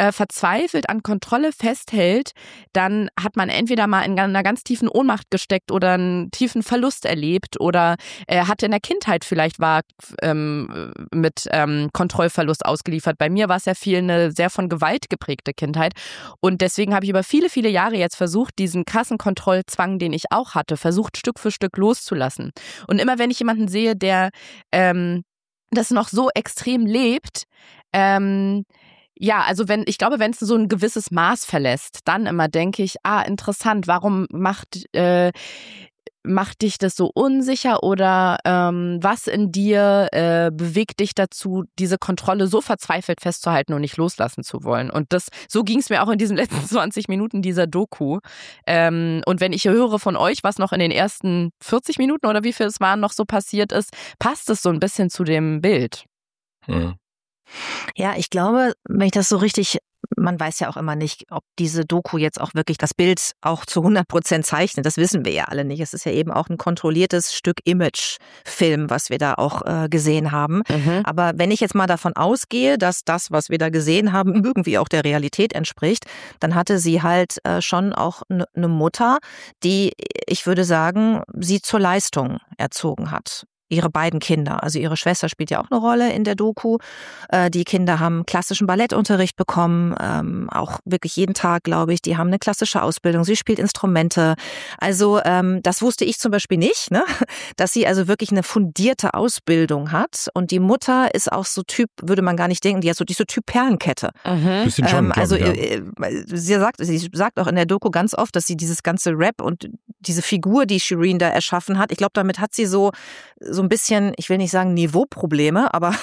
äh, verzweifelt an Kontrolle festhält, dann hat man entweder mal in einer ganz tiefen Ohnmacht gesteckt oder einen tiefen Verlust erlebt oder äh, hatte in der Kindheit vielleicht war ähm, mit ähm, Kontrollverlust ausgeliefert. Bei mir war es ja viel eine sehr von Gewalt geprägte Kindheit und deswegen habe ich über viele, viele Jahre jetzt versucht, diesen krassen Kontrollzwang, den ich auch hatte, versucht Stück für Stück loszulassen. Und immer wenn ich jemanden sehe, der ähm, das noch so extrem lebt, ähm, ja, also wenn, ich glaube, wenn es so ein gewisses Maß verlässt, dann immer denke ich, ah, interessant, warum macht, äh, macht dich das so unsicher oder ähm, was in dir äh, bewegt dich dazu, diese Kontrolle so verzweifelt festzuhalten und nicht loslassen zu wollen? Und das, so ging es mir auch in diesen letzten zwanzig Minuten dieser Doku. Ähm, und wenn ich höre von euch, was noch in den ersten vierzig Minuten oder wie viel es waren, noch so passiert ist, passt es so ein bisschen zu dem Bild. Hm. Ja, ich glaube, wenn ich das so richtig, man weiß ja auch immer nicht, ob diese Doku jetzt auch wirklich das Bild auch zu hundert Prozent zeichnet. Das wissen wir ja alle nicht. Es ist ja eben auch ein kontrolliertes Stück Imagefilm, was wir da auch äh, gesehen haben. Mhm. Aber wenn ich jetzt mal davon ausgehe, dass das, was wir da gesehen haben, irgendwie auch der Realität entspricht, dann hatte sie halt äh, schon auch eine ne Mutter, die, ich würde sagen, sie zur Leistung erzogen hat. Ihre beiden Kinder, also ihre Schwester spielt ja auch eine Rolle in der Doku. Die Kinder haben klassischen Ballettunterricht bekommen, auch wirklich jeden Tag, glaube ich. Die haben eine klassische Ausbildung, sie spielt Instrumente. Also das wusste ich zum Beispiel nicht, ne? Dass sie also wirklich eine fundierte Ausbildung hat. Und die Mutter ist auch so Typ, würde man gar nicht denken, die hat so diese Typ Perlenkette. Mhm. Bisschen schon, ähm, also ich, ja. sie sagt, sie sagt auch in der Doku ganz oft, dass sie dieses ganze Rap und diese Figur, die Shireen da erschaffen hat, ich glaube, damit hat sie so so ein bisschen, ich will nicht sagen Niveauprobleme, aber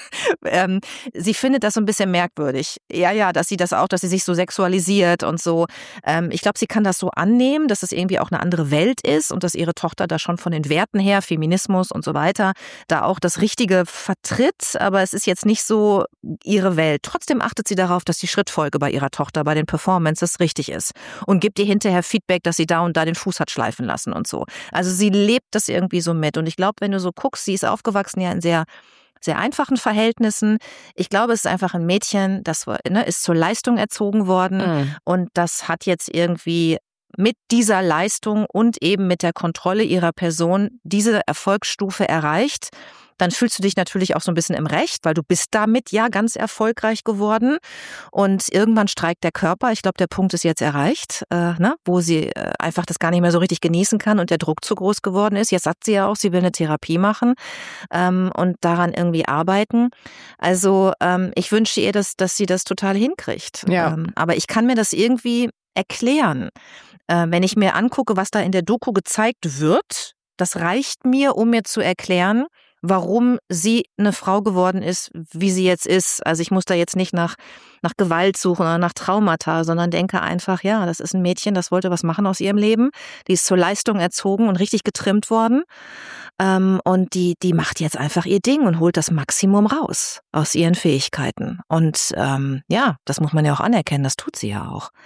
ähm, sie findet das so ein bisschen merkwürdig. Ja, ja, dass sie das auch, dass sie sich so sexualisiert und so. Ähm, ich glaube, sie kann das so annehmen, dass es irgendwie auch eine andere Welt ist und dass ihre Tochter da schon von den Werten her, Feminismus und so weiter, da auch das Richtige vertritt, aber es ist jetzt nicht so ihre Welt. Trotzdem achtet sie darauf, dass die Schrittfolge bei ihrer Tochter, bei den Performances richtig ist und gibt ihr hinterher Feedback, dass sie da und da den Fuß hat schleifen lassen und so. Also sie lebt das irgendwie so mit und ich glaube, wenn du so guckst, sie ist aufgewachsen ja in sehr, sehr einfachen Verhältnissen. Ich glaube, es ist einfach ein Mädchen, das ne, ist zur Leistung erzogen worden mhm. und das hat jetzt irgendwie mit dieser Leistung und eben mit der Kontrolle ihrer Person diese Erfolgsstufe erreicht. Dann fühlst du dich natürlich auch so ein bisschen im Recht, weil du bist damit ja ganz erfolgreich geworden. Und irgendwann streikt der Körper. Ich glaube, der Punkt ist jetzt erreicht, äh, ne? Wo sie äh, einfach das gar nicht mehr so richtig genießen kann und der Druck zu groß geworden ist. Jetzt sagt sie ja auch, sie will eine Therapie machen ähm, und daran irgendwie arbeiten. Also ähm, ich wünsche ihr, dass, dass sie das total hinkriegt. Ja. Ähm, aber ich kann mir das irgendwie erklären. Äh, wenn ich mir angucke, was da in der Doku gezeigt wird, das reicht mir, um mir zu erklären, warum sie eine Frau geworden ist, wie sie jetzt ist. Also ich muss da jetzt nicht nach, nach Gewalt suchen oder nach Traumata, sondern denke einfach, ja, das ist ein Mädchen, das wollte was machen aus ihrem Leben. Die ist zur Leistung erzogen und richtig getrimmt worden. Ähm, und die, die macht jetzt einfach ihr Ding und holt das Maximum raus aus ihren Fähigkeiten. Und ähm, ja, das muss man ja auch anerkennen, das tut sie ja auch.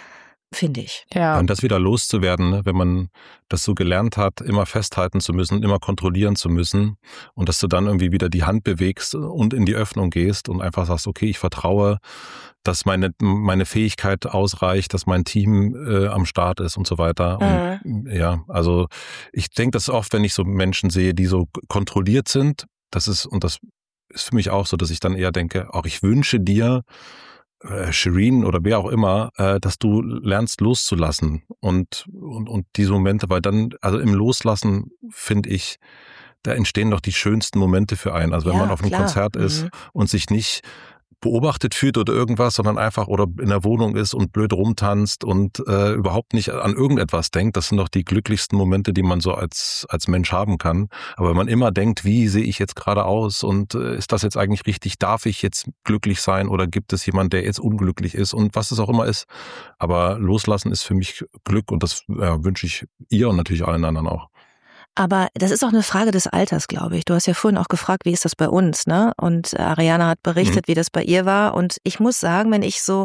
Finde ich. Ja. Und das wieder loszuwerden, ne? Wenn man das so gelernt hat, immer festhalten zu müssen, immer kontrollieren zu müssen und dass du dann irgendwie wieder die Hand bewegst und in die Öffnung gehst und einfach sagst, okay, ich vertraue, dass meine meine Fähigkeit ausreicht, dass mein Team äh, am Start ist und so weiter. Mhm. Und ja, also ich denke das oft, wenn ich so Menschen sehe, die so kontrolliert sind, das ist, und das ist für mich auch so, dass ich dann eher denke, auch ich wünsche dir, Shireen oder wer auch immer, äh, dass du lernst loszulassen und, und, und diese Momente, weil dann, also im Loslassen finde ich, da entstehen doch die schönsten Momente für einen. Also wenn ja, man auf einem klar. Konzert ist mhm. und sich nicht beobachtet fühlt oder irgendwas, sondern einfach oder in der Wohnung ist und blöd rumtanzt und äh, überhaupt nicht an irgendetwas denkt. Das sind doch die glücklichsten Momente, die man so als als Mensch haben kann. Aber wenn man immer denkt, wie sehe ich jetzt gerade aus und äh, ist das jetzt eigentlich richtig? Darf ich jetzt glücklich sein oder gibt es jemanden, der jetzt unglücklich ist und was es auch immer ist? Aber loslassen ist für mich Glück und das ja, wünsche ich ihr und natürlich allen anderen auch. Aber das ist auch eine Frage des Alters, glaube ich. Du hast ja vorhin auch gefragt, wie ist das bei uns, ne? Und Ariana hat berichtet, mhm. wie das bei ihr war. Und ich muss sagen, wenn ich so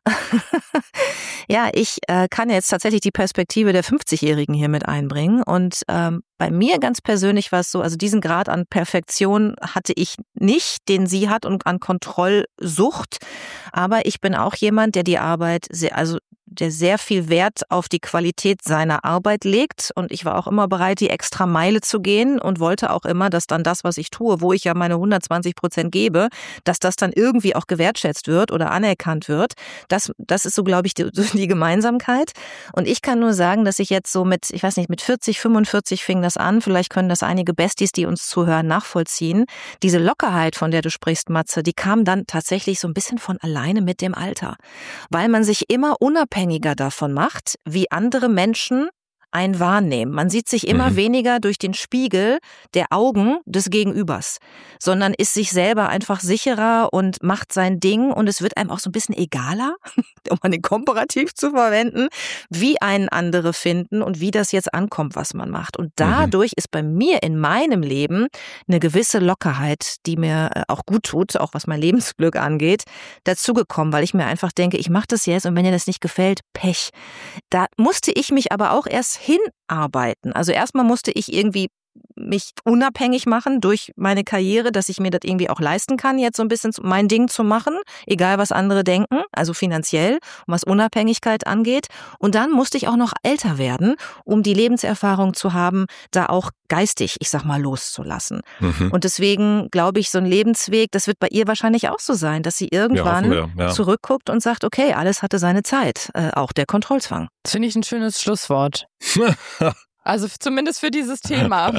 Ja, ich äh, kann jetzt tatsächlich die Perspektive der fünfzigjährigen hier mit einbringen. Und ähm, bei mir ganz persönlich war es so, also diesen Grad an Perfektion hatte ich nicht, den sie hat, und an Kontrollsucht. Aber ich bin auch jemand, der die Arbeit, sehr, also der sehr viel Wert auf die Qualität seiner Arbeit legt. Und ich war auch immer bereit, die extra Meile zu gehen und wollte auch immer, dass dann das, was ich tue, wo ich ja meine hundertzwanzig Prozent gebe, dass das dann irgendwie auch gewertschätzt wird oder anerkannt wird. Das, das ist so, glaube ich, die, die Gemeinsamkeit. Und ich kann nur sagen, dass ich jetzt so mit, ich weiß nicht, mit vierzig, fünfundvierzig fing das an. Vielleicht können das einige Besties, die uns zuhören, nachvollziehen. Diese Lockerheit, von der du sprichst, Matze, die kam dann tatsächlich so ein bisschen von alleine mit dem Alter. Weil man sich immer unabhängiger davon macht, wie andere Menschen einen wahrnehmen. Man sieht sich immer mhm. weniger durch den Spiegel der Augen des Gegenübers, sondern ist sich selber einfach sicherer und macht sein Ding, und es wird einem auch so ein bisschen egaler, um mal den Komparativ zu verwenden, wie einen andere finden und wie das jetzt ankommt, was man macht. Und dadurch mhm. ist bei mir in meinem Leben eine gewisse Lockerheit, die mir auch gut tut, auch was mein Lebensglück angeht, dazugekommen, weil ich mir einfach denke, ich mache das jetzt, und wenn dir das nicht gefällt, Pech. Da musste ich mich aber auch erst hinarbeiten. Also erstmal musste ich irgendwie mich unabhängig machen durch meine Karriere, dass ich mir das irgendwie auch leisten kann, jetzt so ein bisschen mein Ding zu machen, egal was andere denken, also finanziell und was Unabhängigkeit angeht. Und dann musste ich auch noch älter werden, um die Lebenserfahrung zu haben, da auch geistig, ich sag mal, loszulassen. Mhm. Und deswegen glaube ich, so ein Lebensweg, das wird bei ihr wahrscheinlich auch so sein, dass sie irgendwann ja, wir, ja. zurückguckt und sagt, okay, alles hatte seine Zeit, äh, auch der Kontrollzwang. Das finde ich ein schönes Schlusswort. Also zumindest für dieses Thema.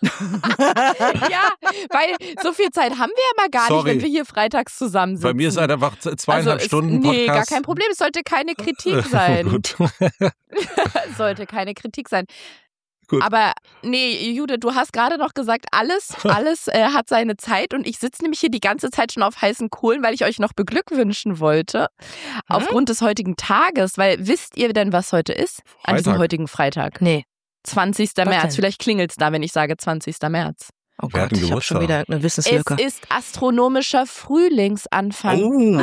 Ja, weil so viel Zeit haben wir ja mal gar Sorry. nicht, wenn wir hier freitags zusammensitzen. Bei mir ist halt einfach zweieinhalb also Stunden es, Podcast. Nee, gar kein Problem. Es sollte keine Kritik sein. Gut. Es sollte keine Kritik sein. Gut. Aber nee, Judith, du hast gerade noch gesagt, alles, alles äh, hat seine Zeit, und ich sitze nämlich hier die ganze Zeit schon auf heißen Kohlen, weil ich euch noch beglückwünschen wollte, hm? aufgrund des heutigen Tages, weil wisst ihr denn, was heute ist? Freitag. An diesem heutigen Freitag? Nee. zwanzigster Was März, denn? Vielleicht klingelt's da, wenn ich sage zwanzigster März. Oh Gott, ich habe schon wieder eine Wissenslücke. Es ist astronomischer Frühlingsanfang. Oh.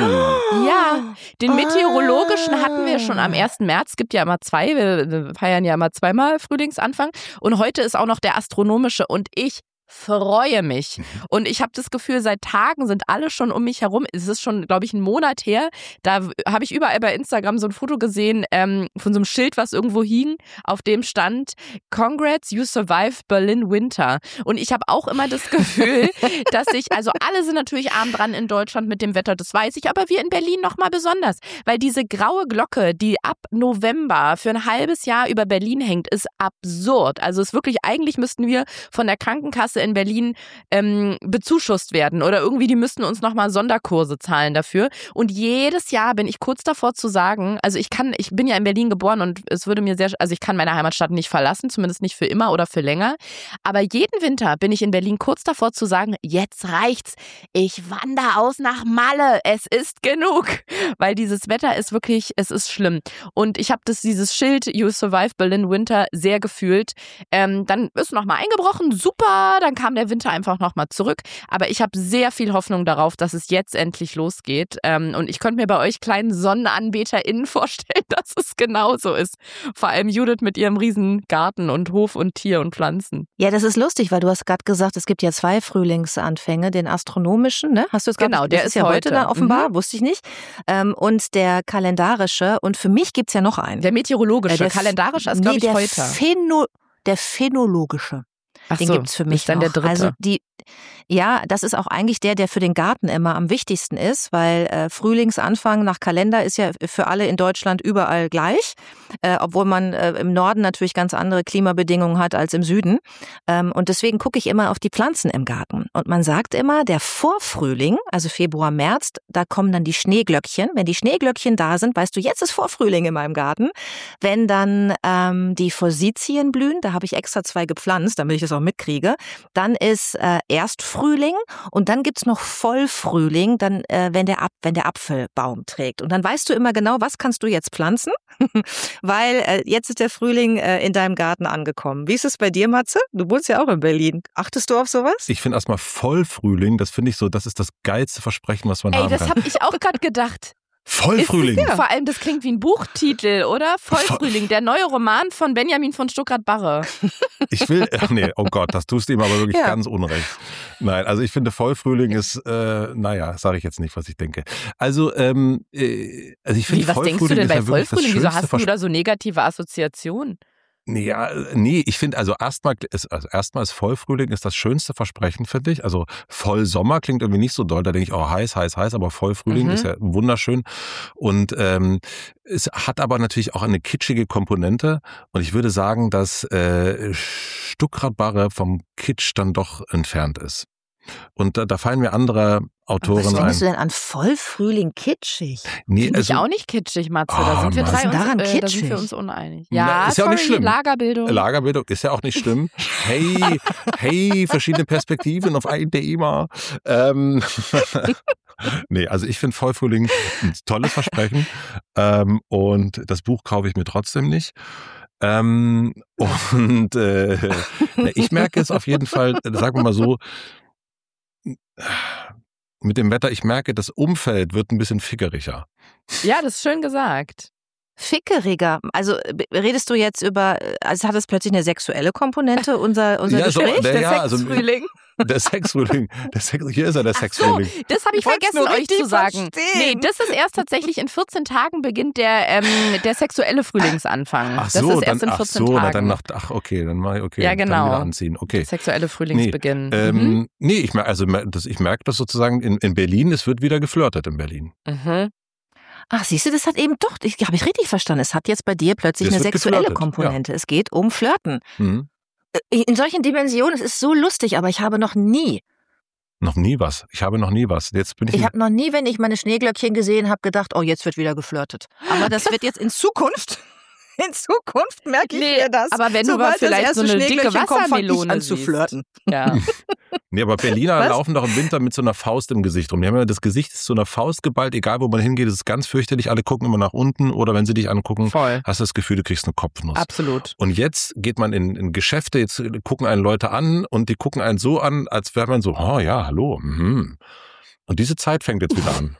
Ja, den meteorologischen hatten wir schon am ersten März. Es gibt ja immer zwei, wir feiern ja immer zweimal Frühlingsanfang. Und heute ist auch noch der astronomische, und ich freue mich. Und ich habe das Gefühl, seit Tagen sind alle schon um mich herum. Es ist schon, glaube ich, ein Monat her. Da habe ich überall bei Instagram so ein Foto gesehen ähm, von so einem Schild, was irgendwo hing, auf dem stand: Congrats, you survived Berlin Winter. Und ich habe auch immer das Gefühl, dass ich, also alle sind natürlich arm dran in Deutschland mit dem Wetter, das weiß ich, aber wir in Berlin nochmal besonders. Weil diese graue Glocke, die ab November für ein halbes Jahr über Berlin hängt, ist absurd. Also es ist wirklich, eigentlich müssten wir von der Krankenkasse in Berlin ähm, bezuschusst werden, oder irgendwie, die müssten uns nochmal Sonderkurse zahlen dafür. Und jedes Jahr bin ich kurz davor zu sagen, also ich kann, ich bin ja in Berlin geboren, und es würde mir sehr, also ich kann meine Heimatstadt nicht verlassen, zumindest nicht für immer oder für länger, aber jeden Winter bin ich in Berlin kurz davor zu sagen, jetzt reicht's, ich wandere aus nach Malle, es ist genug, weil dieses Wetter ist wirklich, es ist schlimm. Und ich habe das, dieses Schild You Survive Berlin Winter sehr gefühlt. Ähm, dann ist nochmal eingebrochen, super, dann kam der Winter einfach nochmal zurück. Aber ich habe sehr viel Hoffnung darauf, dass es jetzt endlich losgeht. Ähm, und ich könnte mir bei euch kleinen SonnenanbeterInnen vorstellen, dass es genauso ist. Vor allem Judith mit ihrem riesen Garten und Hof und Tier und Pflanzen. Ja, das ist lustig, weil du hast gerade gesagt, es gibt ja zwei Frühlingsanfänge, den astronomischen, ne? Hast du es gerade? Genau, der ist, ist ja heute, heute da offenbar, mhm. wusste ich nicht. Ähm, und der kalendarische, und für mich gibt es ja noch einen. Der meteorologische, äh, der kalendarische ist, glaube nee, ich, heute. Phäno, der phänologische. Ach Den so, gibt's für mich ist dann noch. der dritte. Also die, ja, das ist auch eigentlich der, der für den Garten immer am wichtigsten ist, weil äh, Frühlingsanfang nach Kalender ist ja für alle in Deutschland überall gleich, äh, obwohl man äh, im Norden natürlich ganz andere Klimabedingungen hat als im Süden. Ähm, und deswegen gucke ich immer auf die Pflanzen im Garten. Und man sagt immer, der Vorfrühling, also Februar, März, da kommen dann die Schneeglöckchen. Wenn die Schneeglöckchen da sind, weißt du, jetzt ist Vorfrühling in meinem Garten. Wenn dann ähm, die Forsythien blühen, da habe ich extra zwei gepflanzt, damit ich das auch mitkriege, dann ist äh, Erstfrühling, und dann gibt's noch Vollfrühling, dann äh, wenn der Ap- wenn der Apfelbaum trägt. Und dann weißt du immer genau, was kannst du jetzt pflanzen, weil äh, jetzt ist der Frühling äh, in deinem Garten angekommen. Wie ist es bei dir, Matze? Du wohnst ja auch in Berlin. Achtest du auf sowas? Ich finde erstmal Vollfrühling, das finde ich so, das ist das geilste Versprechen, was man Ey, haben das kann. habe ich auch gerade gedacht. Vollfrühling. Ja. Vor allem, das klingt wie ein Buchtitel, oder? Vollfrühling, der neue Roman von Benjamin von Stuckrad-Barre. Ich will, nee, oh Gott, das tust du ihm aber wirklich Ja. ganz unrecht. Nein, also ich finde Vollfrühling ist, äh, naja, sage ich jetzt nicht, was ich denke. Also, ähm, äh, also ich finde Wie, was Vollfrühling denkst du denn ist bei ja wirklich das Vollfrühling? Wieso schönste hast du Vers- da so negative Assoziationen? Nee, ja, nee, ich finde also erstmal ist also erstmal ist Vollfrühling ist das schönste Versprechen, finde ich. Also Vollsommer klingt irgendwie nicht so doll, da denke ich, oh heiß, heiß, heiß, aber Vollfrühling Mhm. ist ja wunderschön und ähm, es hat aber natürlich auch eine kitschige Komponente und ich würde sagen, dass äh, Stuckrad-Barre vom Kitsch dann doch entfernt ist. Und da, da fallen mir andere Autoren Was ein. findest du denn an Vollfrühling kitschig? Nee, Finde also, ich auch nicht kitschig, Matze. Ah, Da sind wir Mann. drei Was ist uns, daran äh, da sind kitschig? wir uns uneinig. Na, Ja, ist ja auch nicht sorry, schlimm. Lagerbildung. Lagerbildung ist ja auch nicht schlimm. Hey, hey, verschiedene Perspektiven auf ein Thema. Ähm, nee, also ich finde Vollfrühling ein tolles Versprechen ähm, und das Buch kaufe ich mir trotzdem nicht. Ähm, und äh, ich merke es auf jeden Fall, sagen wir mal so, mit dem Wetter, ich merke, das Umfeld wird ein bisschen fickeriger. Ja, das ist schön gesagt. Fickeriger. Also b- redest du jetzt über, also hat es plötzlich eine sexuelle Komponente, unser, unser Ja, so, Gespräch? der- der ja, also- Sexfrühling? Der Sexfrühling, der Sex, hier ist er, der Sexfrühling. Das habe ich Wollt's vergessen, nur euch richtig zu sagen. verstehen. Nee, das ist erst tatsächlich in vierzehn Tagen beginnt der, ähm, der sexuelle Frühlingsanfang. Ach das so, ist dann, erst in ach vierzehn so, na, Tagen. dann nach, ach okay, dann mache ich, okay, Ja, dann genau. wieder anziehen, okay. Sexuelle Frühlingsbeginn. Ähm, Mhm. Nee, ich merke, also das, ich merke das sozusagen in, in Berlin, es wird wieder geflirtet in Berlin. Mhm. Ach, siehst du, das hat eben doch, ich habe ich richtig verstanden. Es hat jetzt bei dir plötzlich Es eine wird sexuelle geflirtet, Komponente. Es geht um Flirten. Mhm. In solchen Dimensionen, es ist so lustig, aber ich habe noch nie, Noch nie was. Ich habe noch nie was. Jetzt bin ich. ich habe noch nie, wenn ich meine Schneeglöckchen gesehen habe, gedacht, oh, jetzt wird wieder geflirtet. Aber das wird jetzt in Zukunft, in Zukunft merke ich Nee, mir das. aber wenn du mal Sobald das vielleicht so erste eine dicke Schneeglöckchen kommt, fang ich Wassermelone an zu siehst. flirten. Ja. nee, aber Berliner Was? laufen doch im Winter mit so einer Faust im Gesicht rum. Die haben ja das Gesicht ist zu einer Faust geballt, egal wo man hingeht, es ist ganz fürchterlich. Alle gucken immer nach unten oder wenn sie dich angucken, Voll. hast du das Gefühl, du kriegst eine Kopfnuss. Absolut. Und jetzt geht man in, in Geschäfte, jetzt gucken einen Leute an und die gucken einen so an, als wäre man so, oh ja, hallo. Mhm. Und diese Zeit fängt jetzt wieder an.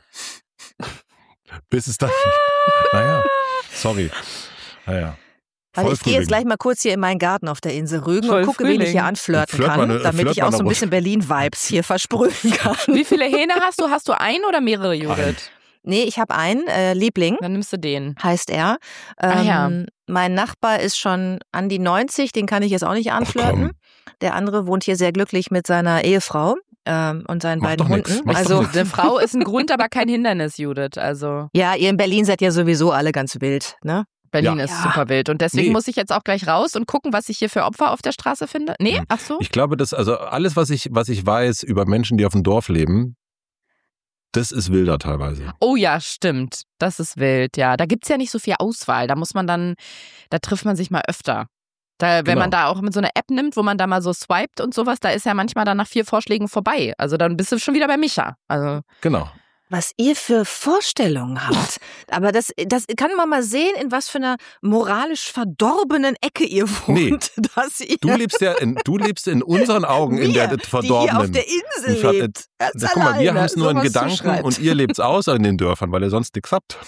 Bis es dann, naja, sorry. Naja. Also ich gehe jetzt Vollfrühling. gleich mal kurz hier in meinen Garten auf der Insel Rügen Voll und gucke, wen ich Frühling. hier anflirten Flirt kann, mal eine- damit flirt ich mal auch so eine ein bisschen Berlin-Vibes hier versprühen kann. Wie viele Hähne hast du? Hast du einen oder mehrere, Judith? Nee, ich habe einen äh, Liebling, Dann nimmst du den. heißt er. Ähm, Ah ja. Mein Nachbar ist schon an die neunzig, den kann ich jetzt auch nicht anflirten. Der andere wohnt hier sehr glücklich mit seiner Ehefrau ähm, und seinen Mach beiden doch nix, Hunden. mach doch Also nix. Eine Frau ist ein Grund, aber kein Hindernis, Judith. Also ja, ihr in Berlin seid ja sowieso alle ganz wild, ne? Berlin Ja. ist Ja. super wild. Und deswegen Nee. muss ich jetzt auch gleich raus und gucken, was ich hier für Opfer auf der Straße finde. Nee, Hm. ach so. Ich glaube, dass also alles, was ich, was ich weiß über Menschen, die auf dem Dorf leben, das ist wilder teilweise. Oh ja, stimmt. Das ist wild, ja. Da gibt's ja nicht so viel Auswahl. Da muss man dann, da trifft man sich mal öfter. Da, wenn Genau. man da auch mit so einer App nimmt, wo man da mal so swiped und sowas, da ist ja manchmal dann nach vier Vorschlägen vorbei. Also dann bist du schon wieder bei Micha. Also Genau. Was ihr für Vorstellungen habt. Aber das, das kann man mal sehen, in was für einer moralisch verdorbenen Ecke ihr Nee. wohnt. Dass ihr Du lebst ja in, du lebst in unseren Augen in der wir, verdorbenen. die hier auf der Insel Ver- lebt. Ganz Da, guck mal, wir alleine haben es nur in sowas Gedanken zuschreibt. und ihr lebt's aus in den Dörfern, weil ihr sonst nichts habt.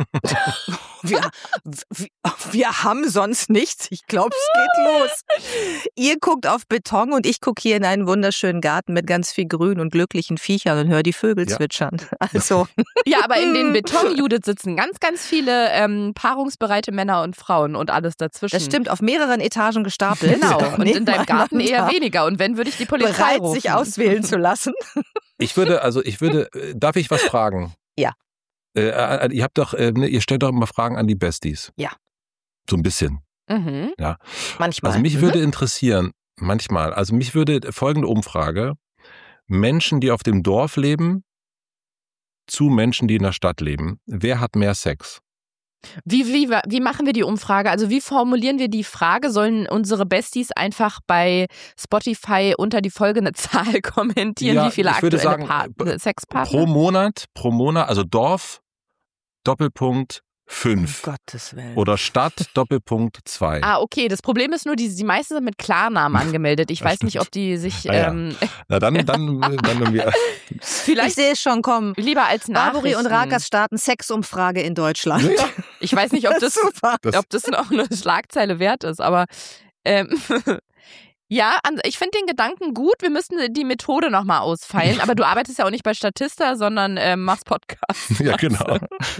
Wir, wir, wir haben sonst nichts. Ich glaube, es geht los. Ihr guckt auf Beton und ich gucke hier in einen wunderschönen Garten mit ganz viel Grün und glücklichen Viechern und höre die Vögel Ja. zwitschern. Also, ja, aber in den Beton-Judith sitzen ganz, ganz viele ähm, paarungsbereite Männer und Frauen und alles dazwischen. das stimmt, auf mehreren Etagen gestapelt. Genau. Und in deinem Garten eher Nebeneinander. weniger. Und wenn, würde ich die Polizei Bereit, rufen. sich auswählen zu lassen. Ich würde, also ich würde, äh, darf ich was fragen? Ja. Äh, äh, ihr habt doch, äh, ne, ihr stellt doch immer Fragen an die Besties. Ja. So ein bisschen. Mhm. Manchmal. Also mich Mhm. würde interessieren, manchmal, also mich würde folgende Umfrage, Menschen, die auf dem Dorf leben, zu Menschen, die in der Stadt leben, wer hat mehr Sex? Wie, wie, wie machen wir die Umfrage? Also wie formulieren wir die Frage? Sollen unsere Besties einfach bei Spotify unter die Folge eine Zahl kommentieren, Ja, wie viele ich würde aktuelle sagen, Part- b- Sexpartner? Pro Monat, pro Monat, also Dorf, Doppelpunkt, fünf. Um Gottes Willen. Oder Stadt Doppelpunkt zwei. Ah, okay. Das Problem ist nur, die, die meisten sind mit Klarnamen angemeldet. Ich weiß nicht, ob die sich... Ah, ja. ähm, Na dann, dann, dann irgendwie. vielleicht Ich sehe es schon kommen. lieber als Barbori Nachrichten. und Rakas starten Sexumfrage in Deutschland. Ja. Ich weiß nicht, ob das, Super. Das- ob das noch eine Schlagzeile wert ist, aber ähm, ja, an- ich finde den Gedanken gut. Wir müssen die Methode nochmal ausfeilen. Aber du arbeitest ja auch nicht bei Statista, sondern ähm, machst Podcasts. Ja, genau.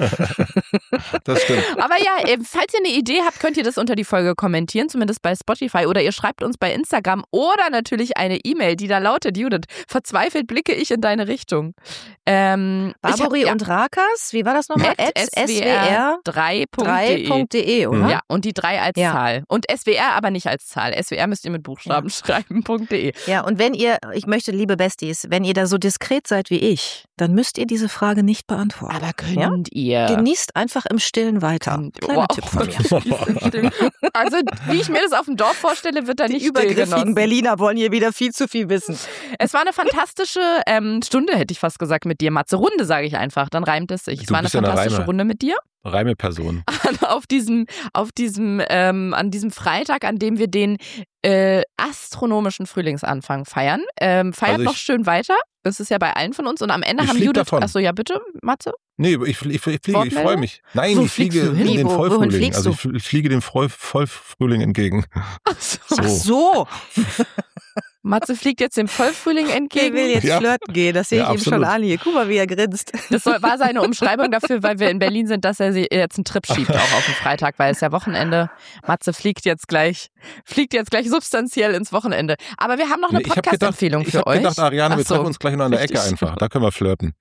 Das stimmt. Aber ja, äh, falls ihr eine Idee habt, könnt ihr das unter die Folge kommentieren, zumindest bei Spotify. Oder ihr schreibt uns bei Instagram oder natürlich eine E-Mail, die da lautet, Judith, verzweifelt blicke ich in deine Richtung. Ähm, Barbori ich hab, und Rakas, wie war das nochmal? ja, S W R drei Punkt drei de. Punkt de, oder? Ja, und die drei als Ja. Zahl. Und S W R aber nicht als Zahl. S W R müsst ihr mit Buchstaben schreiben, .de. Ja, und wenn ihr, ich möchte, liebe Besties, wenn ihr da so diskret seid wie ich, dann müsst ihr diese Frage nicht beantworten. Aber könnt ihr? Genießt einfach im Stillen weiter. Könnt- Kleiner wow. Tipp von mir. Stimmt. Also, wie ich mir das auf dem Dorf vorstelle, wird da Die nicht still übergriffigen genossen. Berliner wollen hier wieder viel zu viel wissen. Es war eine fantastische ähm, Stunde, hätte ich fast gesagt, mit dir, Matze. Runde, sage ich einfach, dann reimt es sich. Es Du war eine bist ja eine fantastische Reime. Runde mit dir. Reimeperson. auf diesem, auf diesem, ähm, an diesem Freitag, an dem wir den äh, astronomischen Frühlingsanfang feiern. Ähm, feiert Also ich- noch schön weiter. Das ist ja bei allen von uns. Und am Ende Ich haben flieg Judith. davon. Achso, ja, bitte, Matze. Nee, ich, ich, ich fliege, ich Wortmeldung? freue mich. Nein, Wo ich fliege fliegst du hin? in den Wo- wohin Vollfrühling. fliegst Also du? ich, fl- ich fliege dem Voll, Vollfrühling entgegen. Achso. So. Ach so, Matze fliegt jetzt dem Vollfrühling der entgegen. will jetzt Ja. flirten gehen. Das sehe ich Ja, ihm schon absolut. an hier. Guck mal, wie er grinst. Das soll, war seine Umschreibung dafür, weil wir in Berlin sind, dass er sie jetzt einen Trip schiebt, auch auf den Freitag, weil es ja Wochenende. Matze fliegt jetzt gleich, fliegt jetzt gleich substanziell ins Wochenende. Aber wir haben noch eine Nee, ich habe gedacht, Podcast-Empfehlung ich für hab euch. gedacht, Ariane, wir Ach so, treffen uns gleich noch an der Ecke richtig. einfach. Da können wir flirten.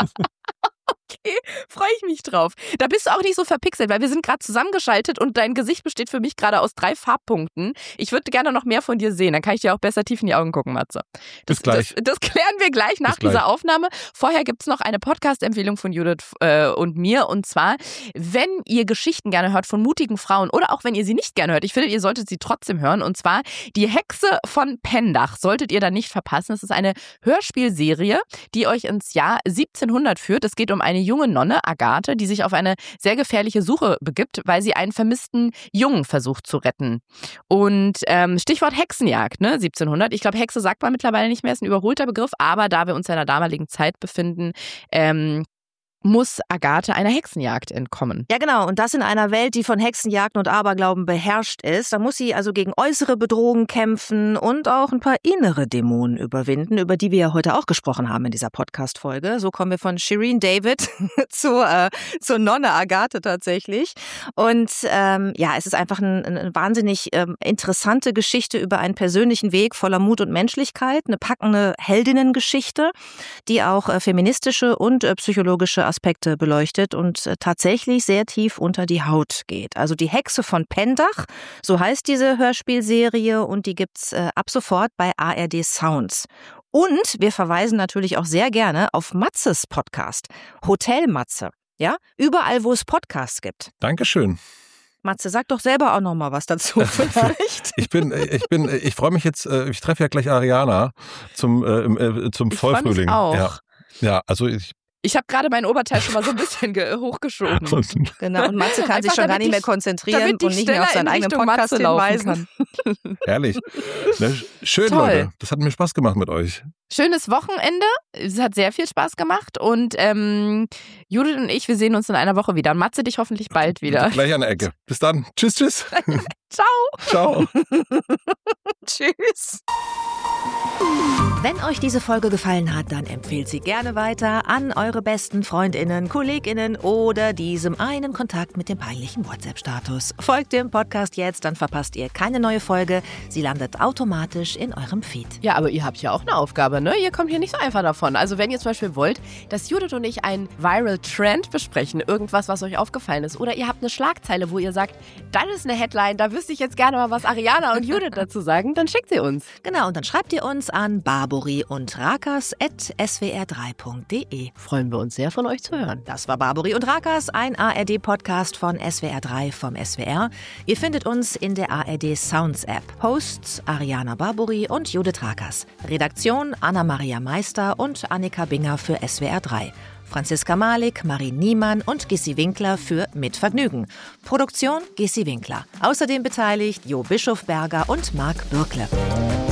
Okay, freue ich mich drauf. Da bist du auch nicht so verpixelt, weil wir sind gerade zusammengeschaltet und dein Gesicht besteht für mich gerade aus drei Farbpunkten. Ich würde gerne noch mehr von dir sehen, dann kann ich dir auch besser tief in die Augen gucken, Matze. Das, Bis gleich. Das, das klären wir gleich nach Bis gleich. dieser Aufnahme. Vorher gibt es noch eine Podcast-Empfehlung von Judith äh, und mir. Und zwar, wenn ihr Geschichten gerne hört von mutigen Frauen oder auch wenn ihr sie nicht gerne hört, ich finde, ihr solltet sie trotzdem hören. Und zwar die Hexe von Pendach solltet ihr da nicht verpassen. Es ist eine Hörspielserie, die euch ins Jahr siebzehnhundert führt. Es geht um eine junge Nonne, Agathe, die sich auf eine sehr gefährliche Suche begibt, weil sie einen vermissten Jungen versucht zu retten. Und ähm, Stichwort Hexenjagd, ne, siebzehnhundert. Ich glaube, Hexe sagt man mittlerweile nicht mehr, ist ein überholter Begriff, aber da wir uns ja in der damaligen Zeit befinden, ähm, muss Agathe einer Hexenjagd entkommen. Ja, genau. Und das in einer Welt, die von Hexenjagden und Aberglauben beherrscht ist. Da muss sie also gegen äußere Bedrohungen kämpfen und auch ein paar innere Dämonen überwinden, über die wir ja heute auch gesprochen haben in dieser Podcast-Folge. So kommen wir von Shireen David zur, äh, zur Nonne Agathe tatsächlich. Und ähm, ja, es ist einfach ein, eine wahnsinnig ähm, interessante Geschichte über einen persönlichen Weg voller Mut und Menschlichkeit. Eine packende Heldinnengeschichte, die auch äh, feministische und äh, psychologische Aspekte beleuchtet und äh, tatsächlich sehr tief unter die Haut geht. Also die Hexe von Pendach, so heißt diese Hörspielserie und die gibt's äh, ab sofort bei A R D Sounds. Und wir verweisen natürlich auch sehr gerne auf Matzes Podcast, Hotel Matze. Ja, überall, wo es Podcasts gibt. Dankeschön. Matze, sag doch selber auch noch mal was dazu vielleicht. Ich bin, ich bin, ich freue mich jetzt, äh, ich treffe ja gleich Ariana zum, äh, im, äh, zum Ich freu mich Vollfrühling. auch. Ja. Ja, also ich. Ich habe gerade mein Oberteil schon mal so ein bisschen ge- hochgeschoben. Und, Genau, und Matze kann sich Einfach schon gar damit nicht mehr ich- konzentrieren damit und ich nicht mehr auf schneller seinen in eigenen Richtung Podcast Matze laufen hinweisen. kann. herrlich. Ne, schön, Toll. Leute. Das hat mir Spaß gemacht mit euch. Schönes Wochenende. Es hat sehr viel Spaß gemacht. Und ähm, Judith und ich, wir sehen uns in einer Woche wieder. Und Matze dich hoffentlich bald wieder. Gleich an der Ecke. Bis dann. Tschüss, tschüss. Ciao. Ciao. Tschüss. Wenn euch diese Folge gefallen hat, dann empfehlt sie gerne weiter an eure besten FreundInnen, KollegInnen oder diesem einen Kontakt mit dem peinlichen WhatsApp-Status. Folgt dem Podcast jetzt, dann verpasst ihr keine neue Folge. Sie landet automatisch in eurem Feed. Ja, aber ihr habt ja auch eine Aufgabe, ne? Ihr kommt hier nicht so einfach davon. Also wenn ihr zum Beispiel wollt, dass Judith und ich einen Viral Trend besprechen, irgendwas, was euch aufgefallen ist, oder ihr habt eine Schlagzeile, wo ihr sagt, das ist eine Headline, da wüsste ich jetzt gerne mal, was Ariana und Judith dazu sagen, dann schickt sie uns. Genau, und dann schreibt ihr uns an barbori und rakas at s w r drei punkt d e. Freuen wir uns sehr, von euch zu hören. Das war Barbori und Rakas, ein A R D-Podcast von S W R drei vom S W R. Ihr findet uns in der A R D Sounds App. Hosts Ariana Barbori und Judith Rakas. Redaktion Anna-Maria Meister und Annika Binger für S W R drei. Franziska Malik, Marie Niemann und Gissi Winkler für Mit Vergnügen. Produktion Gissi Winkler. Außerdem beteiligt Jo Bischofberger und Marc Bürkle.